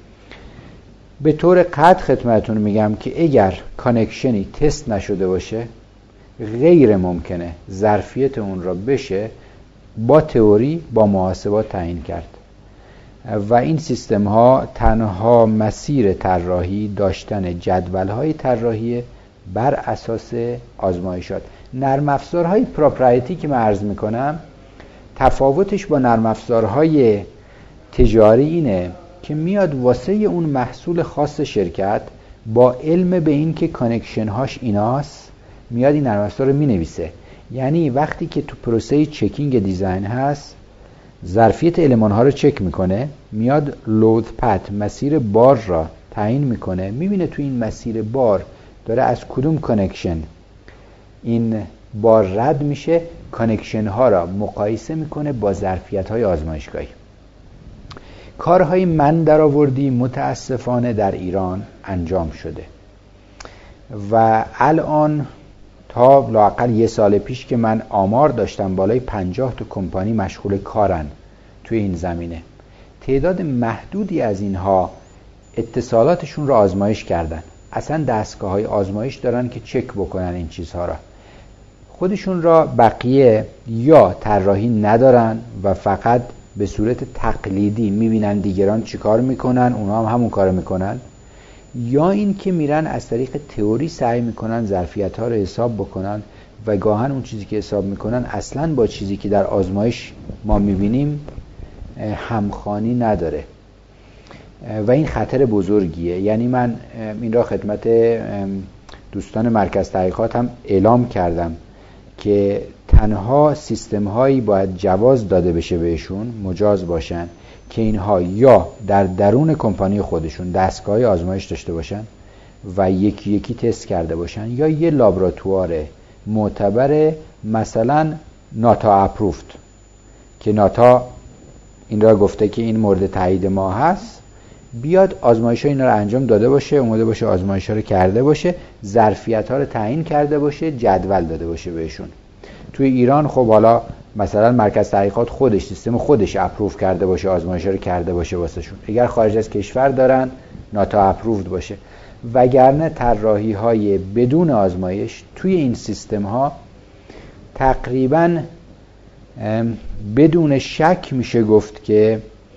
Speaker 5: به طور قطع خدمتتون میگم که اگر کانکشنی تست نشده باشه، غیر ممکنه ظرفیت اون را بشه با تئوری با محاسبات تعیین کرد و این سیستم ها تنها مسیر طراحی داشتن جدول های طراحی بر اساس آزمایشات. نرم افزارهای پراپرایتی که من عرض میکنم تفاوتش با نرم افزارهای تجاری اینه که میاد واسه اون محصول خاص شرکت با علم به این که کانکشن هاش ایناست میاد این نرم افزار رو مینویسه. یعنی وقتی که تو پروسه چکینگ دیزاین هست ظرفیت المان ها رو چک میکنه، میاد لود پت مسیر بار را تعیین میکنه، میبینه تو این مسیر بار داره از کدوم کانکشن این بار رد میشه، کانکشن ها را مقایسه میکنه با ظرفیت های آزمایشگاهی. کارهای من درآوردی متاسفانه در ایران انجام شده و الان تا لااقل یه سال پیش که من آمار داشتم بالای پنجاه تا کمپانی مشغول کارن توی این زمینه. تعداد محدودی از اینها اتصالاتشون رو آزمایش کردن، اصلا دستگاه های آزمایش دارن که چک بکنن این چیزها را. خودشون را بقیه یا طراحی ندارن و فقط به صورت تقلیدی میبینن دیگران چی کار میکنن اونا هم همون کار میکنن، یا این که میرن از طریق تئوری سعی میکنن ظرفیت ها رو حساب بکنن و گاهن اون چیزی که حساب میکنن اصلا با چیزی که در آزمایش ما میبینیم همخوانی نداره و این خطر بزرگیه. یعنی من این را خدمت دوستان مرکز تحقیقات هم اعلام کردم که تنها سیستم هایی باید جواز داده بشه بهشون، مجاز باشن که اینها یا در درون کمپانی خودشون دستگاه آزمایش داشته باشن و یکی یکی تست کرده باشن، یا یه لابراتوار معتبر مثلا ناتا اپروفت که ناتا این را گفته که این مورد تایید ما هست، بیاد آزمایش ها اینا رو انجام داده باشه، اومده باشه آزمایش ها رو کرده باشه، ظرفیت ها رو تعیین کرده باشه، جدول داده باشه بهشون. توی ایران خب حالا مثلا مرکز تحقیقات خودش سیستم خودش اپروف کرده باشه، آزمایش ها رو کرده باشه واسه شون. اگر خارج از کشور دارن ناتا اپروفد باشه، وگرنه طراحی های بدون آزمایش توی این سیستم ها تقریبا بدون شک میشه گفت که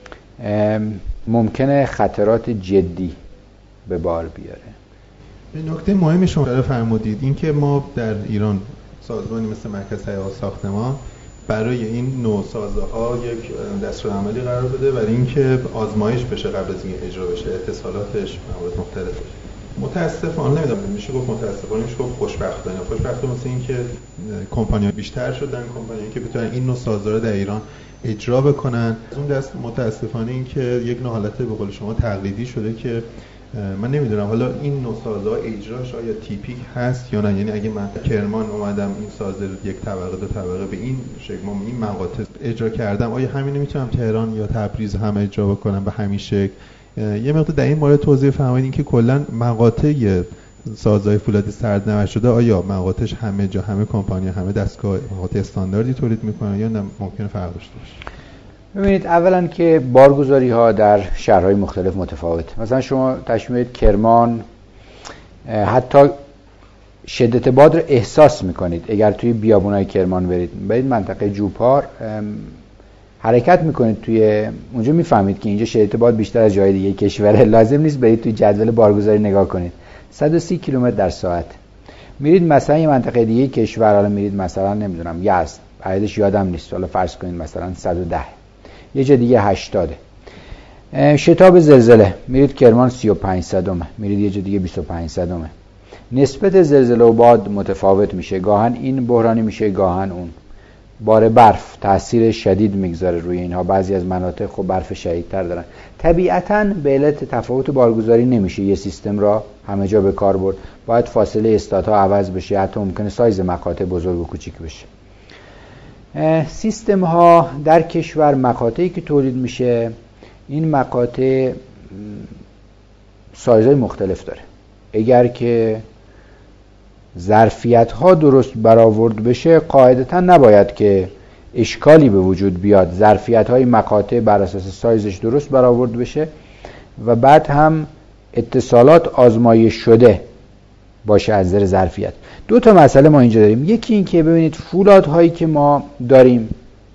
Speaker 5: ممکنه خطرات جدی به بار بیاره.
Speaker 4: به نکته مهمی شما اشاره فرمودید، این که ما در ایران سازمانی مثل مرکز تحقیقات ساختمان برای این نوع سازه‌ها یک دستورالعملی قرار بده برای اینکه آزمایش بشه قبل از اینکه اجرا بشه، اتصالاتش موارد مختلف بشه. متاسفانه نمیدونم میشه گفت متاسفانه میشه گفت خوشبختانه خوشبختانه مثل اینکه کمپانی‌ها بیشتر شدن، کمپانیایی که بتونن این نوع سازها رو در ایران اجرا بکنن. از اون دست متاسفانه این که یک نوع حالت به قول شما تقلیدی شده که من نمیدونم حالا این نوع سازها اجراش آیا تیپیک هست یا نه. یعنی اگه من کرمان اومدم این ساز رو یک طبقه دو طبقه به این شکل ما این مقاطع اجرا کردم، آیا همین میتونم تهران یا تبریز هم اجرا بکنم به همین شکل؟ یه مقدار در این مورد توضیح فرمایید، این که کلا مقاطع سازهای فولادی سردنوشت شده آیا مقاطعش همه جا همه کمپانی همه دستگاه مقاطع استانداردی تولید میکنن یا نه ممکنه فرق داشته باشه؟
Speaker 5: ببینید اولا که بارگذاری ها در شهرهای مختلف متفاوت. مثلا شما تشمیل کرمان حتی شدت باد رو احساس میکنید اگر توی بیابونای کرمان برید، برید منطقه جوپار حرکت میکنید توی اونجا میفهمید که اینجا شدت باد بیشتر از جای دیگه کشوره. لازم نیست برید توی جدول بارگذاری نگاه کنید، صد و سی کیلومتر در ساعت. میرید مثلا یه منطقه دیگه کشور، حالا میرید مثلا نمیدونم یزد، عددش یادم نیست، حالا فرض کنید مثلا صد و ده، یه جا دیگه هشتاد. شتاب زلزله میرید کرمان سی و پنج صدمه، میرید یه جا دیگه بیست و پنج صدمه. نسبت زلزله و باد متفاوت میشه، گاهن این بحرانی میشه گاهن اون. بار برف تاثیر شدید میگذاره روی اینها، بعضی از مناطق خب برف شدیدتر دارن. طبیعتاً به علت تفاوت بارگذاری نمیشه یه سیستم را همه جا به کار برد، باید فاصله استات‌ها عوض بشه، حتی ممکنه سایز مقاطع بزرگ و کوچیک بشه. سیستم ها در کشور مقاطعی که تولید میشه، این مقاطع سایزهای مختلف داره. اگر که ظرفیت ها درست برآورد بشه قاعدتا نباید که اشکالی به وجود بیاد، ظرفیت های مقاطع بر اساس سایزش درست برآورد بشه و بعد هم اتصالات آزمایش شده باشه از نظر ظرفیت. دو تا مسئله ما اینجا داریم. یکی این که ببینید فولادهایی که ما داریم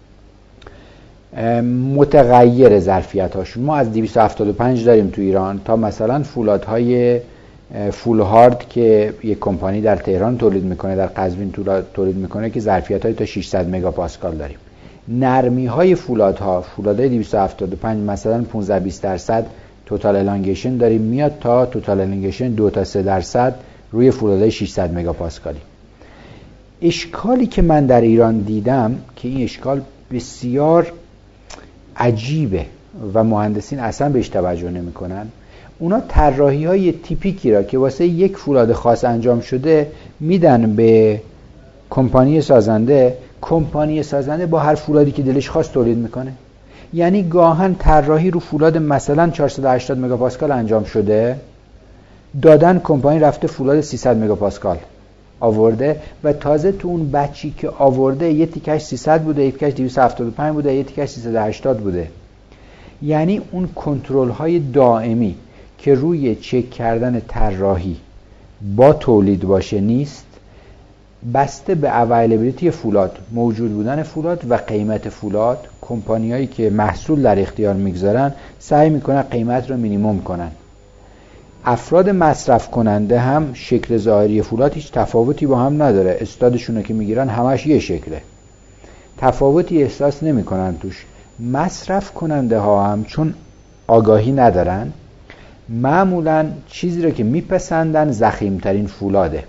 Speaker 5: متغیر ظرفیت هاشون، ما از دویست و هفتاد و پنج داریم تو ایران تا مثلا فولادهای فول هارد که یک کمپانی در تهران تولید میکنه، در قزوین تولید میکنه که ظرفیت های تا ششصد مگاپاسکال داریم. نرمی های فولادها، فولادهای دویست و هفتاد و پنج مثلا پانزده بیست درصد توتال الانگیشن داریم، میاد تا توتال الانگیشن دو تا سه درصد روی فولادهای ششصد مگاپاسکالی. اشکالی که من در ایران دیدم که این اشکال بسیار عجیبه و مهندسین اصلا بهش توجه نمیکنن، اونا طراحی های تیپیکی را که واسه یک فولاد خاص انجام شده میدن به کمپانی سازنده، کمپانی سازنده با هر فولادی که دلش خواست تولید میکنه. یعنی گاهن طراحی رو فولاد مثلا چهارصد و هشتاد مگاپاسکال انجام شده، دادن کمپانی رفته فولاد سیصد مگاپاسکال آورده و تازه تو اون بچی که آورده یه تیکش سیصد بوده، یه تیکش دویست و هفتاد و پنج بوده، یه تیکش سیصد و هشتاد بوده. یعنی اون کنترل های دائمی که روی چک کردن طراحی با تولید باشه نیست، بسته به اویلیبیلیتی فولاد، موجود بودن فولاد و قیمت فولاد. کمپانیایی که محصول در اختیار میگذارن سعی میکنن قیمت رو مینیمم کنن. افراد مصرف کننده هم شکل ظاهری فولاد هیچ تفاوتی با هم نداره، استادشون که میگیرن همش یه شکله، تفاوتی احساس نمیکنن توش. مصرف کننده ها هم چون آگاهی ندارن، معمولا چیزی رو که میپسندن ضخیم‌ترین فولاده.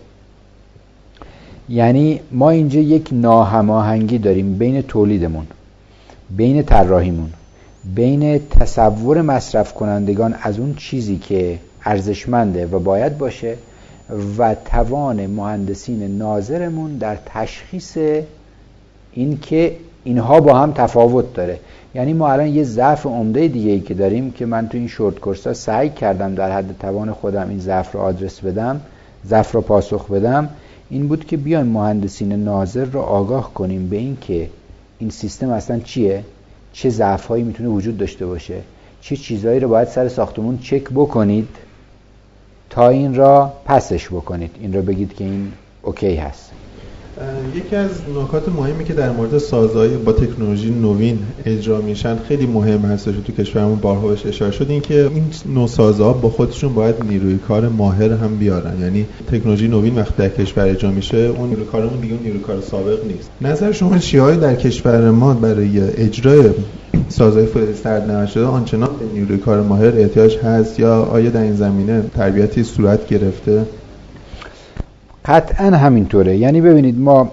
Speaker 5: یعنی ما اینجا یک ناهماهنگی داریم بین تولیدمون، بین طراحیمون، بین تصور مصرف کنندگان از اون چیزی که ارزشمنده و باید باشه و توان مهندسین ناظرمون در تشخیص این که اینها با هم تفاوت داره. یعنی ما الان یه ضعف عمده دیگه ای که داریم که من تو این شورت کورس‌ها سعی کردم در حد توان خودم این ضعف رو آدرس بدم، ضعف رو پاسخ بدم، این بود که بیایم مهندسین ناظر رو آگاه کنیم به این که این سیستم اصلا چیه، چه ضعف‌هایی میتونه وجود داشته باشه، چه چیزهایی رو باید سر ساختمون چک بکنید تا این را پسش بکنید، این را بگید که این اوکی هست.
Speaker 4: یکی از نکات مهمی که در مورد سازهای با تکنولوژی نوین اجرا میشن خیلی مهم هستش تو کشورمون، بارها بهش اشاره شد، این که این نوع سازها با خودشون باید نیروی کار ماهر هم بیارن. یعنی تکنولوژی نوین وقتی در کشور اجرا میشه، اون نیروی کارمون دیگه اون نیروی کار سابق نیست. نظر شما چیه در کشور ما برای اجرای سازهای فولاد سرد نشده آنچنان به نیروی کار ماهر احتیاج هست یا آیا در این زمینه تربیتی صورت گرفته؟
Speaker 5: قطعا همینطوره. یعنی ببینید ما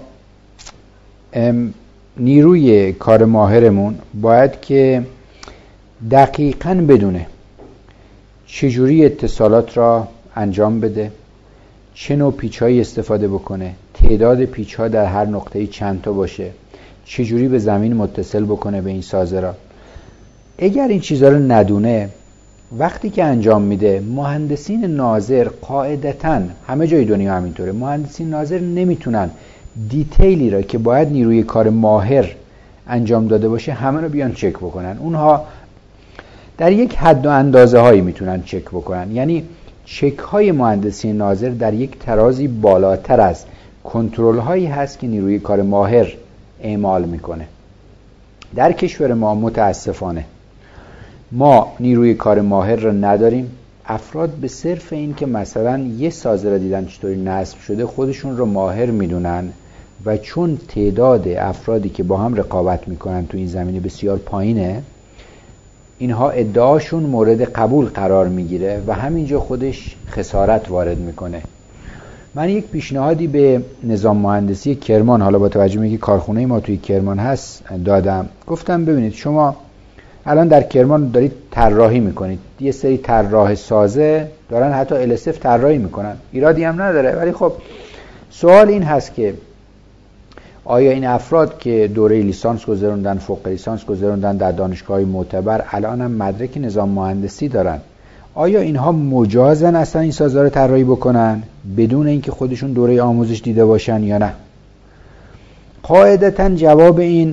Speaker 5: نیروی کار ماهرمون باید که دقیقاً بدونه چجوری اتصالات را انجام بده، چه نوع پیچ‌هایی استفاده بکنه، تعداد پیچ‌ها در هر نقطه‌ای چند تا باشه، چجوری به زمین متصل بکنه به این سازه را. اگر این چیزها رو ندونه، وقتی که انجام میده، مهندسین ناظر قاعدتاً همه جای دنیا همینطوره، مهندسین ناظر نمیتونن دیتیلی را که باید نیروی کار ماهر انجام داده باشه همه رو بیان چک بکنن. اونها در یک حد و اندازه هایی میتونن چک بکنن. یعنی چک های مهندسین ناظر در یک ترازی بالاتر از کنترل هایی هست که نیروی کار ماهر اعمال میکنه. در کشور ما متاسفانه ما نیروی کار ماهر رو نداریم. افراد به صرف این که مثلا یه سازه رو دیدن چطوری نصب شده خودشون رو ماهر میدونن و چون تعداد افرادی که با هم رقابت میکنن تو این زمینه بسیار پایینه، اینها ادعاشون مورد قبول قرار میگیره و همینجا خودش خسارت وارد میکنه. من یک پیشنهادی به نظام مهندسی کرمان، حالا با توجه به اینکه کارخونه ما توی کرمان هست، دادم. گفتم ببینید شما الان در کرمان دارید طراحی میکنید، یه سری طراح سازه دارن حتی ال اس اف طراحی میکنن، ایرادی هم نداره، ولی خب سوال این هست که آیا این افراد که دوره لیسانس گذروندن، فوق لیسانس گذروندن در دانشگاه‌های معتبر، الان هم مدرک نظام مهندسی دارن، آیا اینها مجازن اصلا این سازه رو طراحی بکنن بدون اینکه خودشون دوره آموزش دیده باشن یا نه؟ قاعدتاً جواب این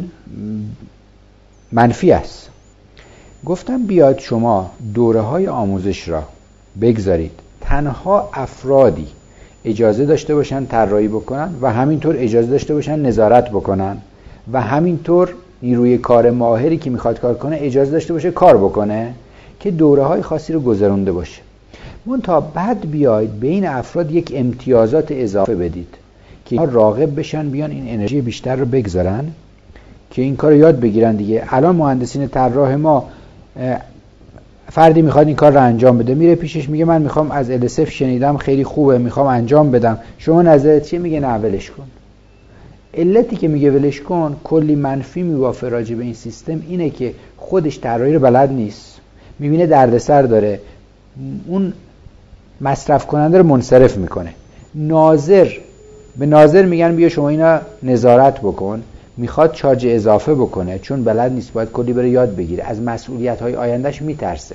Speaker 5: منفی است. گفتم بیاد شما دوره های آموزش را بگذارید تنها افرادی اجازه داشته باشن طراحی بکنن و همینطور اجازه داشته باشن نظارت بکنن و همینطور نیروی کار ماهری که میخواد کار کنه اجازه داشته باشه کار بکنه که دوره های خاصی رو گذرونده باشه. منتها بعد بیاید به این افراد یک امتیازات اضافه بدید که راغب بشن بیان این انرژی بیشتر رو بگذارن که این کار رو یاد بگیرن دیگه. الان مهندسین طراح ما فردی میخواد این کار رو انجام بده، میره پیشش میگه من میخوام از ال اس اف شنیدم خیلی خوبه میخوام انجام بدم، شما نظرت چیه؟ میگه نه ولش کن. علتی که میگه ولش کن کلی منفی میوافه راجع به این سیستم اینه که خودش طراحی رو بلد نیست، میبینه دردسر داره، اون مصرف کننده رو منصرف میکنه. ناظر به ناظر میگن بیا شما اینا نظارت بکن، میخواد چارج اضافه بکنه چون بلد نیست، باید کلی بره یاد بگیره، از مسئولیت های آیندهش میترسه.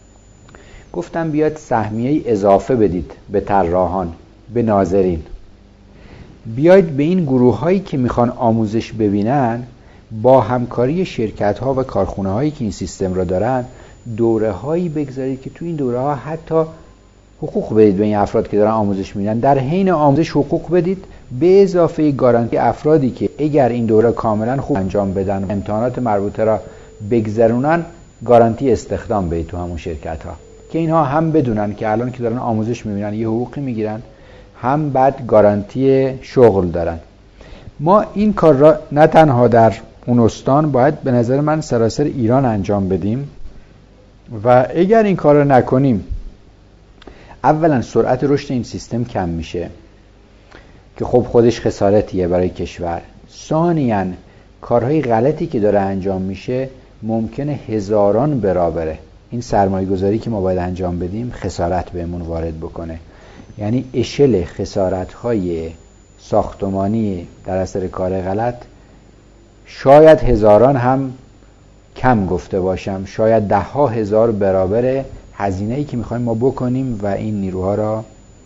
Speaker 5: گفتم بیاد سهمیه اضافه بدید به طراحان، به ناظرین، بیاید به این گروه هایی که میخوان آموزش ببینن با همکاری شرکت ها و کارخونه هایی که این سیستم را دارن دوره هایی بگذارید که تو این دوره ها حتی حقوق بدید به این افراد که دارن آموزش میدن. در حین آموزش حقوق بدید به اضافه گارانتی افرادی که اگر این دوره کاملا خوب انجام بدن امتحانات مربوطه را بگذرونن گارانتی استخدام بدید تو همون شرکت ها که اینها هم بدونن که الان که دارن آموزش میبینن یه حقوقی میگیرن، هم بعد گارانتی شغل دارن. ما این کار را نه تنها در اون استان باید به نظر من سراسر ایران انجام بدیم و اگر این کار را نکنیم اولا سرعت رشد این سیستم کم میشه که خب خودش خسارتیه برای کشور. ثانیاً کارهای غلطی که داره انجام میشه ممکنه هزاران برابره این سرمایه گذاری که ما باید انجام بدیم خسارت بهمون وارد بکنه. یعنی اشل خسارت‌های ساختمانی در اثر کار غلط شاید هزاران هم کم گفته باشم، شاید ده ها هزار برابر هزینه‌ای که می‌خوایم ما بکنیم و این نیروها را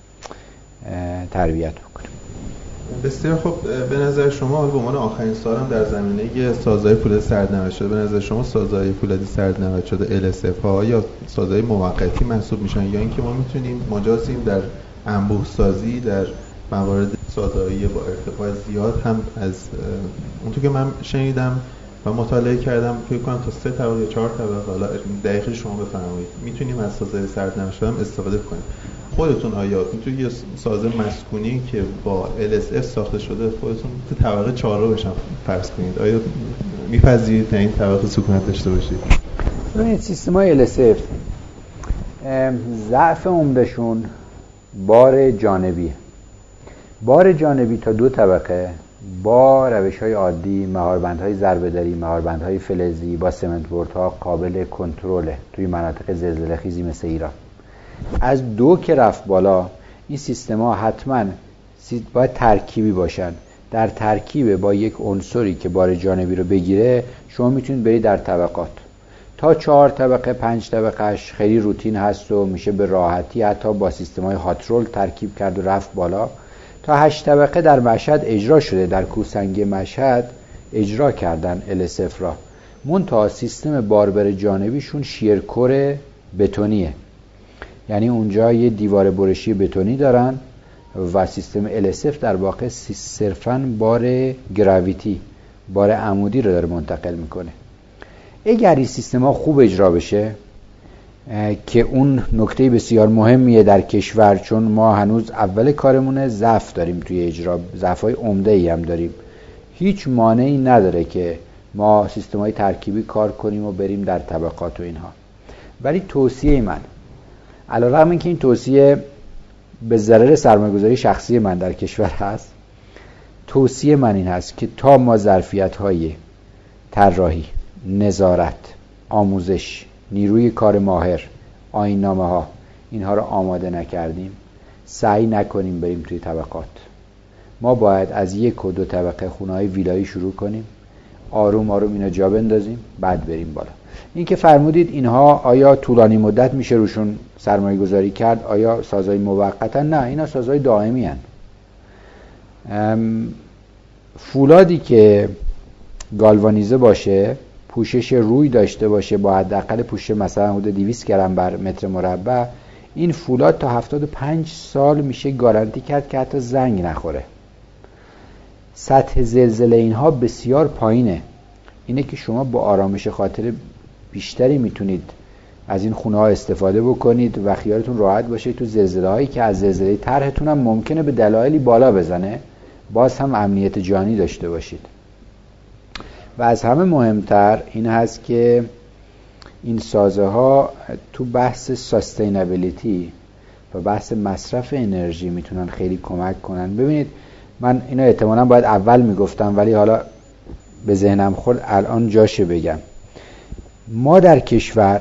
Speaker 5: تربیت بکنیم.
Speaker 4: بسیار خب. به نظر شما به عنوان آخرین سوالم در زمینه سازهای فولادی سردنوشت شده، به نظر شما سازهای فولادی سردنوشت شده ال اس اف ها یا سازهای موقتی محسوب میشن یا اینکه ما میتونیم مجازیم در انبوه سازی در موارد سازهایی با ارتفاع زیاد هم از اونطور که من شنیدم و مطالعه کردم فکر کنم تا سه طبقه یا چهار طبقه، حالا دقیقاً شما بفرمایید، میتونیم از سازهای سردنوشت هم استفاده کنیم. خودتون آیا میتونید یه سازه مسکونی که با ال اس اف ساخته شده خودتون تو طبقه چهار رو بشم فرض کنید، آیا میپذیرید در این طبقه سکونت داشته باشید؟
Speaker 5: ببینید سیستم‌های ال اس اف ضعف عمدهشون بار جانبی. بار جانبی تا دو طبقه با روش‌های عادی، مهاربندهای ضربه‌دری، مهاربندهای فلزی با سمنت بردها قابل کنترله توی مناطق زلزله خیزی مثل ایران. از دو که رفت بالا این سیستم‌ها حتما باید ترکیبی باشن. در ترکیب با یک عنصری که بار جانبی رو بگیره شما میتونید برید در طبقات. تا چهار طبقه پنج طبقهش خیلی روتین هست و میشه به راحتی حتی با سیستم‌های هات رول ترکیب کرد و رفت بالا. تا هشت طبقه در مشهد اجرا شده، در کوهسنگی مشهد اجرا کردن ال اس اف را. منتها سیستم باربر جانبیشون شیرکور بتونیه، یعنی اونجا یه دیوار برشی بتونی دارن و سیستم ال اس اف در واقع صرفاً بار گراویتی، بار عمودی رو داره منتقل میکنه. اگر این سیستم ها خوب اجرا بشه که اون نکته بسیار مهمیه در کشور، چون ما هنوز اول کارمونه ضعف داریم توی اجرا، ضعف‌های عمده‌ای هم داریم، هیچ مانعی نداره که ما سیستم‌های ترکیبی کار کنیم و بریم در طبقات و اینها. ولی توصیه من علیرغم اینکه این توصیه به ضرر سرمایه‌گذاری شخصی من در کشور هست، توصیه من این هست که تا ما ظرفیت‌های طراحی، نظارت، آموزش، نیروی کار ماهر، آیین‌نامه ها اینها رو آماده نکردیم، سعی نکنیم بریم توی طبقات. ما باید از یک و دو طبقه خونه‌های ویلایی شروع کنیم، آروم آروم اینا جا بندازیم، بعد بریم بالا. این که فرمودید اینها آیا طولانی مدت میشه روشون سرمایه گذاری کرد، آیا سازهای موقتا؟ نه، اینا سازهای دائمی هن. فولادی که گالوانیزه باشه، پوشش روی داشته باشه با حداقل پوشش مثلا حدود دویست گرم بر متر مربع، این فولاد تا هفتاد و پنج سال میشه گارانتی کرد که حتی زنگ نخوره. سطح زلزله اینها بسیار پایینه. اینه که شما با آرامش خاطر بیشتری میتونید از این خونه ها استفاده بکنید و خیالتون راحت باشه تو زلزله هایی که از زلزله طرحتون هم ممکنه به دلایلی بالا بزنه، باز هم امنیت جانی داشته باشید. و از همه مهمتر این هست که این سازه ها تو بحث ساستینابیلیتی و بحث مصرف انرژی میتونن خیلی کمک کنن. ببینید من اینا احتمالاً باید اول میگفتم ولی حالا به ذهنم خورد الان جاشه بگم. ما در کشور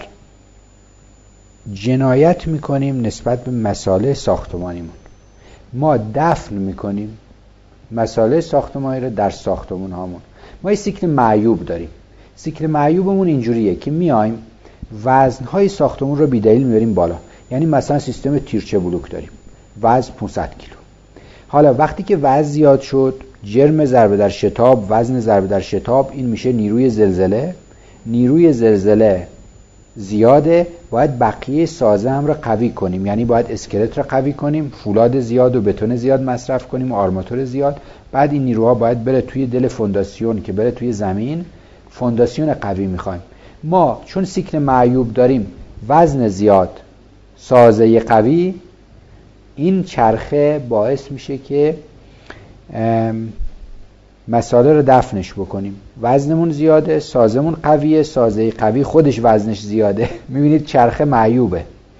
Speaker 5: جنایت میکنیم نسبت به مساله ساختمانیمون. ما دفن میکنیم مساله ساختمانی رو در ساختمون هامون. ما یه سیکل معیوب داریم. سیکل معیوبمون اینجوریه که میایم وزنهای ساختمون رو بیدلیل میبریم بالا. یعنی مثلا سیستم تیرچه بلوک داریم، وزن پانصد کیلو. حالا وقتی که وزن زیاد شد، جرم ضربه در شتاب، وزن ضربه در شتاب، این میشه نیروی زلزله. نیروی زلزله زیاده، باید بقیه سازه هم رو قوی کنیم. یعنی باید اسکلت رو قوی کنیم، فولاد زیاد و بتون زیاد مصرف کنیم و آرماتور زیاد. بعد این نیروها باید بره توی دل فونداسیون که بره توی زمین. فونداسیون قوی میخوایم. ما چون سیکل معیوب داریم، وزن زیاد، سازه قوی، این چرخه باعث میشه که مساله رو دفنش بکنیم. وزنمون زیاده، سازمون قویه، سازه قوی خودش وزنش زیاده. میبینید چرخه معیوبه.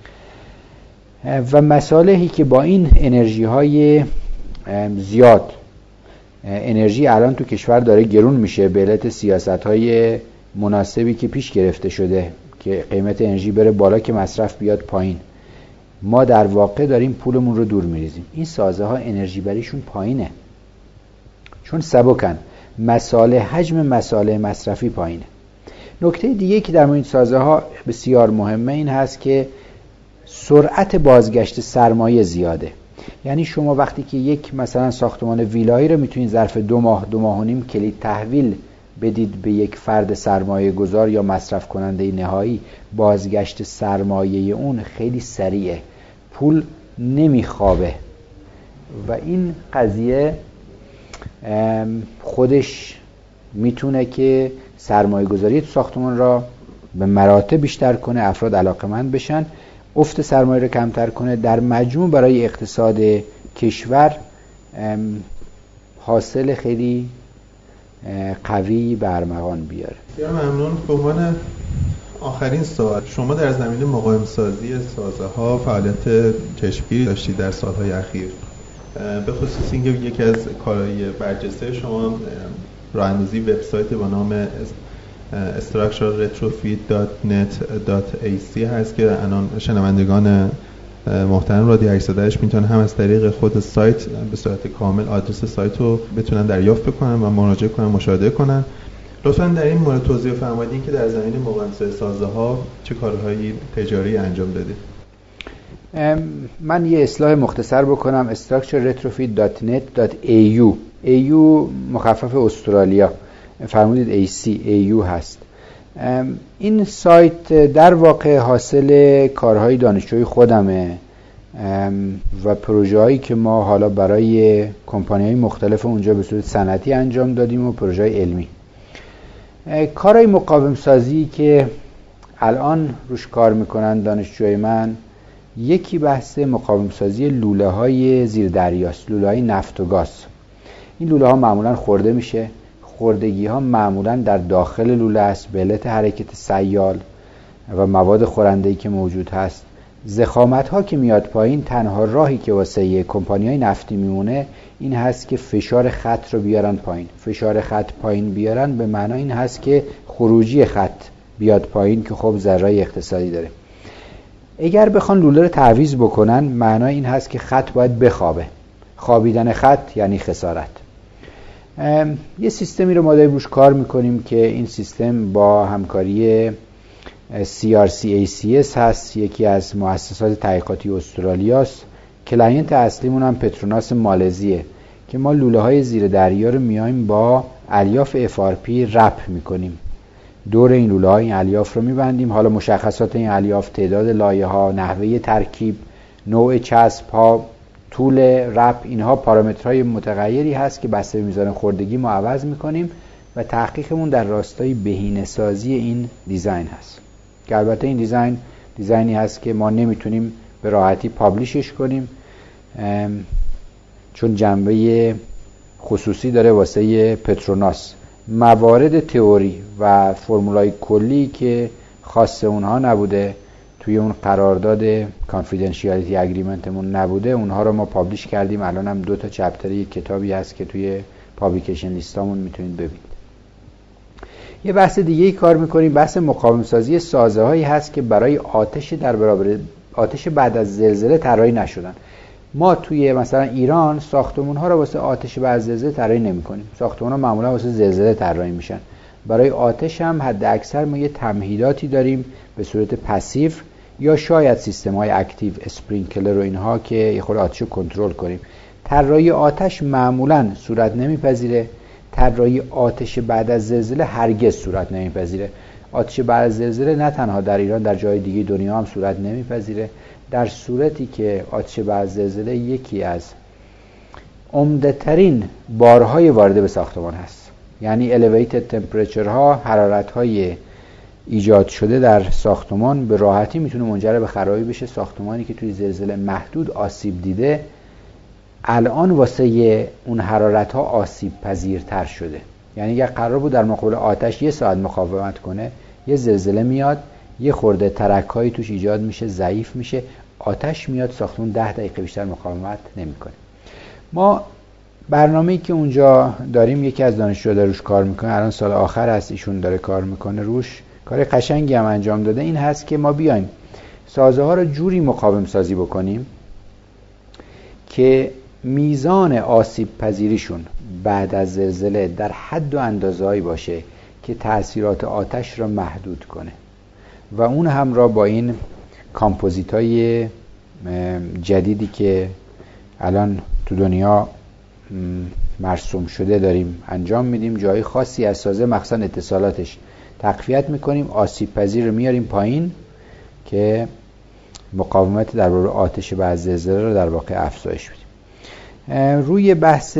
Speaker 5: و مسالهی که با این انرژی های زیاد، انرژی الان تو کشور داره گرون میشه به علت سیاست های مناسبی که پیش گرفته شده که قیمت انرژی بره بالا که مصرف بیاد پایین. ما در واقع داریم پولمون رو دور میریزیم. این سازه ها انرژی بریشون پایینه چون سبکن. مساله حجم مساله مصرفی پایینه. نکته دیگه که در مورد این سازه ها بسیار مهمه این هست که سرعت بازگشت سرمایه زیاده. یعنی شما وقتی که یک مثلا ساختمان ویلایی رو میتونید ظرف دو ماه دو ماه و نیم کلید تحویل بدید به یک فرد سرمایه گذار یا مصرف کننده نهایی، بازگشت سرمایه اون خیلی سریعه، پول نمیخوابه. و این قضیه خودش میتونه که سرمایه گذاری تو ساختمان را به مراتب بیشتر کنه، افراد علاقمند بشن، افت سرمایه رو کمتر کنه، در مجموع برای اقتصاد کشور حاصل خیلی قوی به ارمغان بیاره.
Speaker 4: بسیار ممنون. به عنوان آخرین سوال، شما در زمینه مقاوم سازی سازه ها فعالیت چشمگیری داشتید در سالهای اخیر. به خصوص اینکه یکی از کارهای برجسته شما راه اندازی وبسایت با نام استراکچرال رتروفیت دات نت دات ای سی هست که الان شنوندگان محترم رادیو هشتصد و هشت میتونن هم از طریق خود سایت به صورت کامل آدرس سایت رو بتونن دریافت بکنن و مراجعه کنن، مشاهده کنن. لطفاً در این مورد توضیح فرمایید که در زمینه مقاوم سازی سازه ها چه کارهایی تجاری انجام دادید؟
Speaker 5: من یه اصلاح مختصر بکنم. استراکچر رتروفیت دات نت دات ای یو ای یو مخفف استرالیا، فرمودید ای سی ای یو هست. این سایت در واقع حاصل کارهای دانشجوی خودمه و پروژه‌هایی که ما حالا برای کمپانی‌های مختلف اونجا به صورت صنعتی انجام دادیم و پروژه‌های علمی. کارهای مقاوم سازی که الان روش کار میکنن دانشجوی من، یکی بحث مقاوم سازی لوله های زیر دریاست، لوله های نفت و گاز. این لوله ها معمولا خورده میشه، خوردگی ها معمولا در داخل لوله است به علت حرکت سیال و مواد خورنده‌ای که موجود هست. ضخامت ها که میاد پایین، تنها راهی که واسه کمپانی های نفتی میمونه این هست که فشار خط رو بیارن پایین. فشار خط پایین بیارن به معنی این هست که خروجی خط بیاد پایین که خب ضررهای اقتصادی داره. اگر بخوان لوله رو تعویض بکنن معنای این هست که خط باید بخوابه. خوابیدن خط یعنی خسارت. یه سیستمی رو ما داریم روش کار میکنیم که این سیستم با همکاری سی آر سی ای سی اس هست، یکی از مؤسسات تحقیقاتی استرالیاست. کلاینت اصلیمون هم پتروناس مالزیه که ما لوله های زیر دریا رو میایم با الیاف اف آر پی رپ میکنیم دور این لوله ها این الیاف رو میبندیم. حالا مشخصات این الیاف، تعداد لایه ها، نحوه ترکیب، نوع چسب ها، طول رپ، اینها پارامترهای متغیری هست که بسته به میزان خوردگی ما عوض میکنیم و تحقیقمون در راستای بهینه‌سازی این دیزاین هست که البته این دیزاین دیزاینی هست که ما نمیتونیم به راحتی پابلیشش کنیم چون جنبه خصوصی داره واسه پتروناس. موارد تئوری و فرمولای کلی که خاص اونها نبوده، توی اون قرارداد کانفیدنشیالیتی اگریمنتمون نبوده، اونها رو ما پابلیش کردیم. الان هم دو تا چپتر یک کتابی هست که توی پابلیکیشن لیستامون میتونید ببینید. یه بحث دیگه ای کار میکنیم، بحث مقاوم سازی سازه هایی هست که برای آتش در برابر آتش بعد از زلزله طراحی نشدن. ما توی مثلا ایران ساختمون ها رو واسه آتش بعد از زلزله طراحی نمی‌کنیم. ساختمون ها معمولا واسه زلزله طراحی میشن. برای آتش هم حد اکثر ما یه تمهیداتی داریم به صورت پسیو یا شاید سیستم های اکتیو اسپرینکلر و اینها که یه خورده آتش رو کنترل کنیم. طراحی آتش معمولا صورت نمیپذیره. طراحی آتش بعد از زلزله هرگز صورت نمیپذیره. آتش بعد از زلزله نه تنها در ایران، در جای دیگه دنیا هم صورت نمیپذیره. در صورتی که آتش بعد از زلزله یکی از عمده‌ترین بارهای وارده به ساختمان هست، یعنی elevated temperature ها، حرارت های ایجاد شده در ساختمان به راحتی میتونه منجر به خرابی بشه. ساختمانی که توی زلزله محدود آسیب دیده الان واسه اون حرارت ها آسیب پذیرتر شده. یعنی اگر قرار بود در مقابل آتش یه ساعت مقاومت کنه، یه زلزله میاد، یه خورده ترک هایی توش ایجاد میشه، ضعیف میشه، آتش میاد، ساختمون ده دقیقه بیشتر مقاومت نمیکنه. ما برنامه‌ای که اونجا داریم، یکی از دانشجوها داره روش کار میکنه، الان سال آخر هست ایشون داره کار میکنه روش، کار قشنگی هم انجام داده. این هست که ما بیایم سازه ها رو جوری مقاوم سازی بکنیم که میزان آسیب پذیریشون بعد از زلزله در حد و اندازه‌ای باشه که تأثیرات آتش را محدود کنه و اون همراه با این کامپوزیت های جدیدی که الان تو دنیا مرسوم شده داریم انجام میدیم. جای خاصی از سازه مخصوصا اتصالاتش تقویت میکنیم، آسیب پذیر رو میاریم پایین که مقاومت در برابر آتش بعد از زلزله رو در واقع افزایش بدیم. روی بحث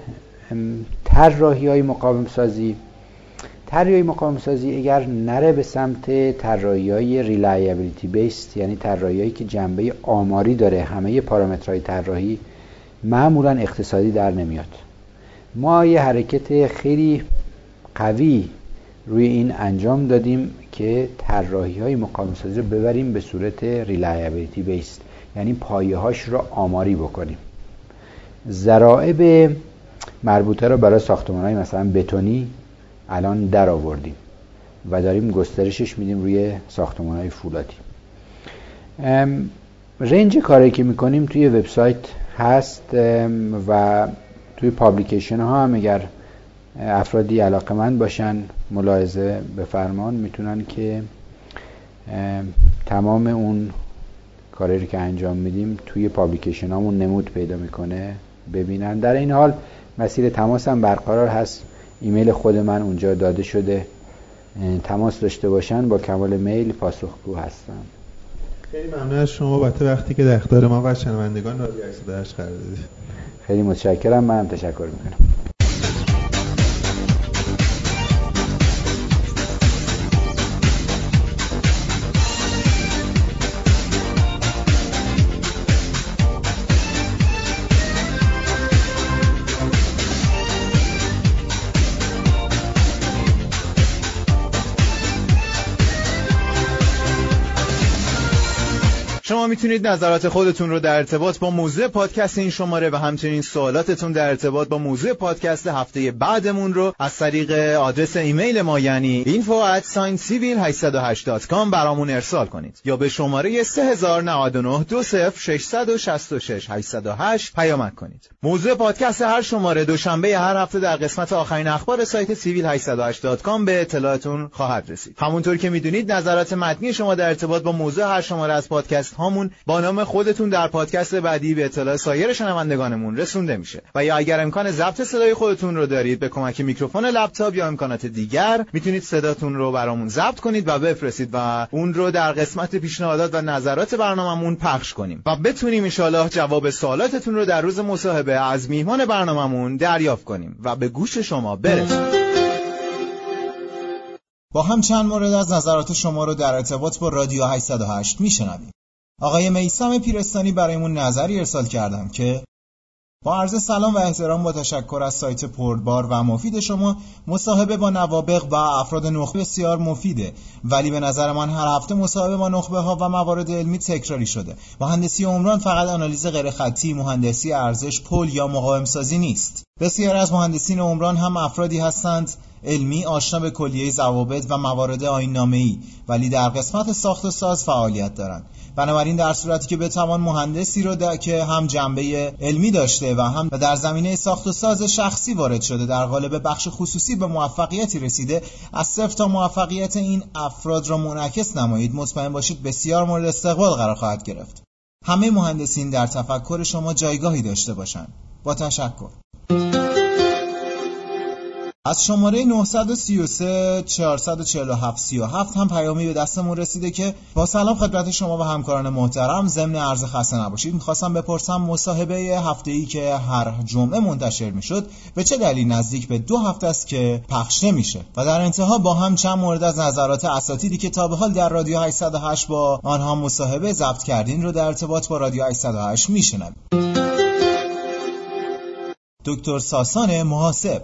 Speaker 5: طراحی های مقاوم سازی، طراحی مقاوم سازی اگر نره به سمت طراحی های ریلایبیلیتی بیسد، یعنی طراحی هایی که جنبه آماری داره، همه پارامترهای طراحی معمولا اقتصادی در نمیاد. ما یه حرکت خیلی قوی روی این انجام دادیم که طراحی های مقاوم سازی رو ببریم به صورت ریلایبیلیتی بیسد، یعنی پایه هاش رو آماری بکنیم. ضرائب مربوطه رو برای ساختمان های مثلا بتونی الان در آوردیم و داریم گسترشش میدیم روی ساختمان های فولادی. رنج کاری که میکنیم توی وبسایت هست و توی پابلیکیشن ها هم اگر افرادی علاقمند باشن ملاحظه بفرمان میتونن که تمام اون کاری که انجام میدیم توی پابلیکیشن هامون نمود پیدا میکنه ببینن. در این حال مسیر تماس هم برقرار هست، ایمیل خود من اونجا داده شده، تماس داشته باشن با کمال میل پاسخگو هستم.
Speaker 4: خیلی ممنون از شما بابت وقتی که در اختیار ما و شنوندگان رادیو هشتصد و هشت قرار دادید.
Speaker 5: خیلی متشکرم، منم تشکر میکنم.
Speaker 3: شما میتونید نظرات خودتون رو در ارتباط با موضوع پادکست این شماره و همچنین سوالاتتون در ارتباط با موضوع پادکست هفته بعدمون رو از طریق آدرس ایمیل ما یعنی اینفو ات سیویل هشتصد و هشت دات کام برامون ارسال کنید یا به شماره سه هزار و نود و نه دو صفر ششصد و شصت و شش هشتصد و هشت پیامک کنید. موضوع پادکست هر شماره دوشنبه هر هفته در قسمت آخرین اخبار سایت سیویل هشتصد و هشت دات کام به اطلاعتون خواهد رسید. همونطور که میدونید نظرات متنی شما در ارتباط با موضوع هر شماره از پادکست هامون برنامه‌مون با نام خودتون در پادکست بعدی به اطلاع سایر شنوندگانمون رسونده میشه. و یا اگر امکان ضبط صدای خودتون رو دارید به کمک میکروفون لپتاپ یا امکانات دیگر میتونید صداتون رو برامون ضبط کنید و بفرستید و اون رو در قسمت پیشنهادات و نظرات برنامه‌مون پخش کنیم و بتونیم ان شاءالله جواب سوالاتتون رو در روز مصاحبه از میهمان برنامه‌مون دریافت کنیم و به گوش شما برسونه.
Speaker 2: با هم چند مورد از نظرات شما رو در ارتباط با رادیو هشتصد و هشت میشنویم. آقای میثم پیرستانی برایمون نظری ارسال کردن که با عرض سلام و احترام با تشکر از سایت پربار و مفید شما، مصاحبه با نوابغ و افراد نخبه بسیار مفیده، ولی به نظر من هر هفته مصاحبه با نخبه ها و موارد علمی تکراری شده. مهندسی عمران فقط آنالیز غیر خطی، مهندسی ارزش، پل یا مقاوم سازی نیست. بسیار از مهندسین عمران هم افرادی هستند علمی، آشنا به کلیه ضوابط و موارد آیین‌نامه‌ای، ولی در قسمت ساخت و ساز فعالیت دارند. بنابراین در صورتی که بتوان مهندسی رو در که هم جنبه علمی داشته و هم در زمینه ساخت و ساز شخصی وارد شده در قالب بخش خصوصی به موفقیتی رسیده، از صفر تا موفقیت این افراد را منعکس نمایید، مطمئن باشید بسیار مورد استقبال قرار خواهد گرفت. همه مهندسین در تفکر شما جایگاهی داشته باشند. با تشکر. از شماره نه سه سه چهار چهار هفت سه هفت هم پیامی به دستمون رسیده که با سلام خدمت شما و همکاران محترم، ضمن عرض خسته نباشید. می‌خواستم بپرسم مصاحبه هفته‌ای که هر جمعه منتشر می‌شد به چه دلیل نزدیک به دو هفته است که پخش نمیشه؟ و در انتها با هم چند مورد از نظرات اساتیدی که تا به حال در رادیو هشتصد و هشت با آنها مصاحبه ضبط کردین رو در ارتباط با رادیو هشتصد و هشت میشنویم. دکتر ساسان محاسب.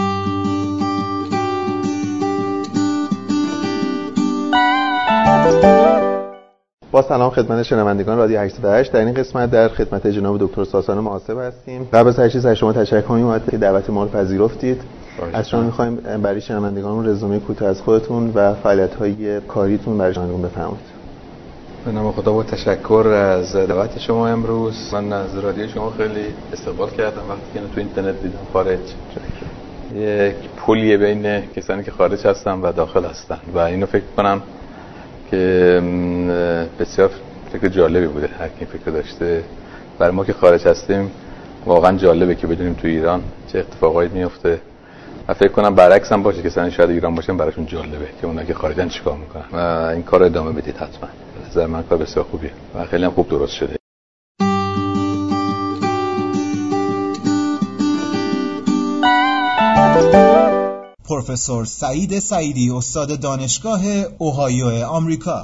Speaker 4: با سلام خدمت شنوندگان رادیو هشتصد و هشت. در این قسمت در خدمت جناب دکتر ساسان محاسب هستیم. قبل از هر چیز از شما تشکر می‌کنم که دعوت ما رو پذیرفتید. از شما می‌خوایم برای شنوندگان رزومه کوتاه از خودتون و فعالیت‌های کاریتون برای شنوندگان بفرمایید.
Speaker 6: به نام خدا با تشکر از دعوت شما امروز. من از رادیو شما خیلی استقبال کردم وقتی که تو اینترنت دیدم خارج. یک پلیه بین کسانی که خارج هستن و داخل هستن و اینو فکر کنم که بسیار فکر جالبی بوده. هر کی فکر داشته، برای ما که خارج هستیم واقعا جالبه که بدونیم تو ایران چه اتفاقایی میفته و فکر کنم برعکس هم باشه، کسانی شاید ایران باشن براشون جالبه که اونا که خارجن چیکار میکنن و این کارو ادامه بدید حتما. به نظر من کار بسیار خوبیه و خیلی هم خوب درست شده.
Speaker 2: پروفسور سعید سعیدی، استاد دانشگاه اوهایو آمریکا.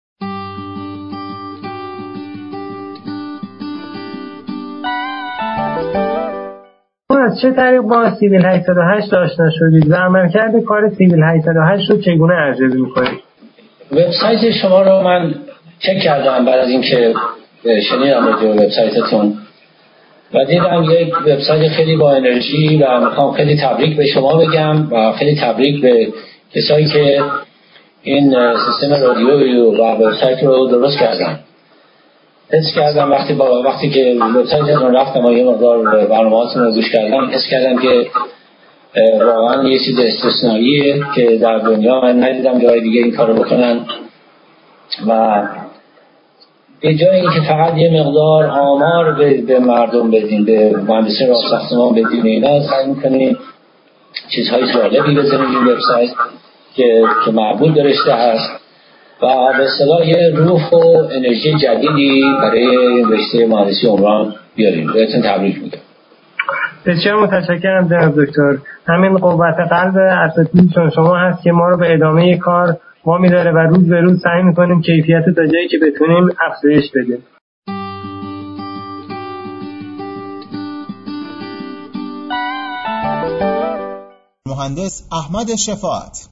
Speaker 7: از چه طریق با سیویل هشتصد و هشت آشنا شدید و عملکرد کار سیویل هشتصد و هشت رو چگونه ارزیابی می‌کنید؟
Speaker 8: وبسایت شما رو من چک کردم بعد از اینکه شنیدم راجع به وبسایتتون و دیدم یک وبسایت خیلی با انرژی و میخوام خیلی تبریک به شما بگم و خیلی تبریک به کسایی که این سیستم رادیو و وبسایت رو درست کردن. حس کردم وقتی با وقتی که وبسایتتون رفتم و یه مقدار برنامه‌هاتون رو گوش کردم، حس کردم که واقعا یه چیز استثنائیه که در دنیا من ندیدم جای دیگه این کارو بکنن و به جای اینکه فقط یه مقدار آمار به, به مردم بدین، به مهندسین راه ساختمان بدین، اینا سعی می‌کنین چیزهای جالبی بزنین این وبسایت که که مربوط به رشته هست و به اصطلاح یه روح و انرژی جدیدی برای رشته مهندسی عمران بیارین. بهتون تبریک میگم.
Speaker 7: بسیار متشکرم جناب دکتر. همین قوت قلب اساتید چون شما هست که ما رو به ادامه کار ما می‌داره و روز به روز سعی می‌کنیم کیفیت تا جایی که بتونیم افزایش بدیم.
Speaker 2: مهندس احمد شفاعت.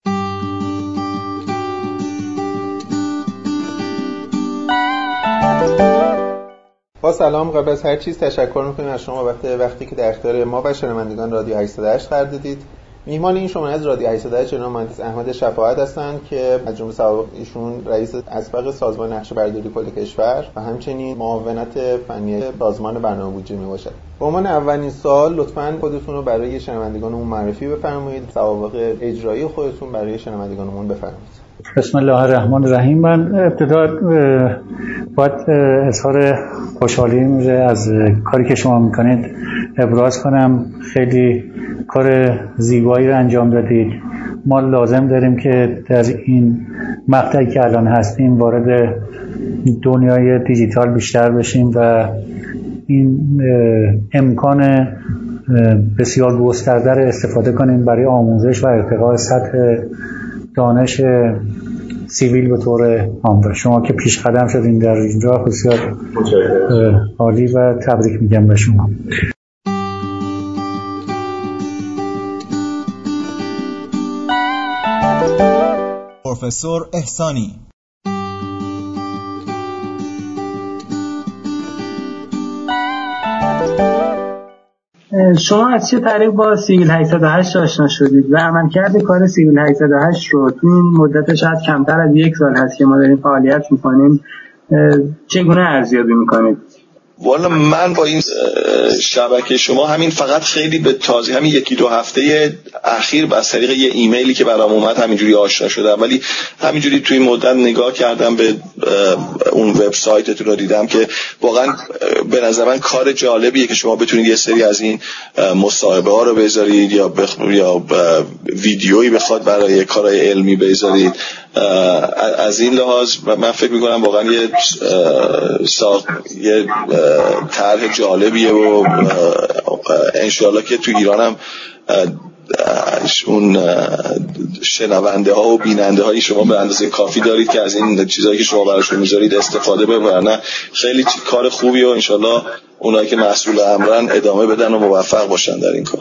Speaker 4: با سلام، قبل از هر چیز تشکر می‌کنیم از شما وقتی وقتی که در اختیار ما و شنوندگان رادیو هشتصد و هشت قرار دادید. میهمان این شما از رادیو هشتصد و هشت جناب مهندس احمد شفاعت هستند که از جمله سوابق ایشون رئیس اسبق سازمان نقشه‌برداری کل کشور و همچنین معاونت فنی سازمان برنامه بودجه میباشد. به عنوان اولین سوال لطفاً خودتون رو برای شنوندگانمون معرفی بفرمایید، سوابق اجرایی خودتون برای شنوندگانمون بفرمایید.
Speaker 9: بسم الله الرحمن الرحیم. من ابتدا باید اظهار خوشحالی از کاری که شما میکنید ابراز کنم. خیلی کار زیبایی رو انجام دادید. ما لازم داریم که در این مقطعی که الان هستیم وارد دنیای دیجیتال بیشتر بشیم و این امکان بسیار گسترده رو استفاده کنیم برای آموزش و ارتقاء سطح دانش سیویل به طور عام. شما که پیش قدم شدین در اینجا بسیار عالی و تبریک میگم به شما.
Speaker 2: پروفسور احسانی.
Speaker 7: شما از چه طریق با سیویل هشتصد و هشت آشنا شدید و عملکرد کار سیویل هشتصد و هشت رو تو این مدت شاید کمتر از یک سال هست که ما داریم فعالیت میکنیم چگونه ارزیابی میکنید؟
Speaker 10: والا من با این شبکه شما همین فقط خیلی به تازه همین یکی دو هفته اخیر از طریق یه ایمیلی که برام اومد همینجوری آشنا شدم، ولی همینجوری توی مدت نگاه کردم به اون وبسایتتون رو دیدم که واقعا به نظر من کار جالبیه که شما بتونید یه سری از این مصاحبه ها رو بذارید یا بخ... یا ویدیویی بخواد برای کارهای علمی بذارید. از این لحاظ من فکر میکنم واقعا یه ساخت یه طرح جالبیه و انشاءالله که تو ایران هم اون شنونده ها و بیننده هایی شما به اندازه کافی دارید که از این چیزایی که شما براشون میذارید استفاده ببرن. خیلی کار خوبی و انشاءالله اونایی که مسئول امرن ادامه بدن و موفق باشن در این کار.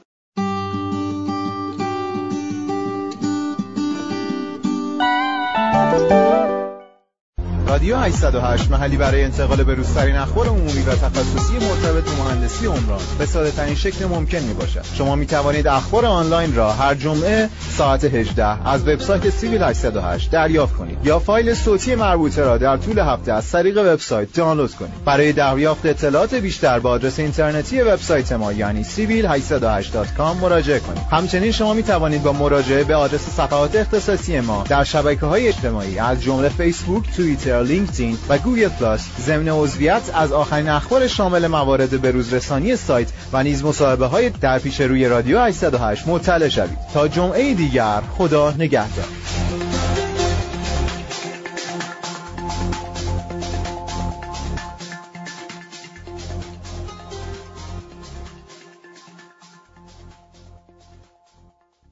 Speaker 3: رادیو هشتصد و هشت محلی برای انتقال به روزترین اخبار عمومی و تخصصی مرتبط به مهندسی عمران به ساده ترین شکل ممکن می باشد. شما می توانید اخبار آنلاین را هر جمعه ساعت هجده از وبسایت سیویل هشتصد و هشت دریافت کنید یا فایل صوتی مربوطه را در طول هفته از طریق وبسایت دانلود کنید. برای دریافت اطلاعات بیشتر با آدرس اینترنتی وبسایت ما یعنی سیویل هشتصد و هشت دات کام مراجعه کنید. همچنین شما می توانید با مراجعه به آدرس صفحات اختصاصی ما در شبکه‌های اجتماعی از جمله فیسبوک، توییتر، لینکدین و گوگل پلاس ضمن عضویت از آخرین اخبار شامل موارد بروزرسانی سایت و نیز مصاحبه‌های در پیش روی رادیو هشتصد و هشت مطلع شوید. تا جمعه دیگر خدا نگهدار.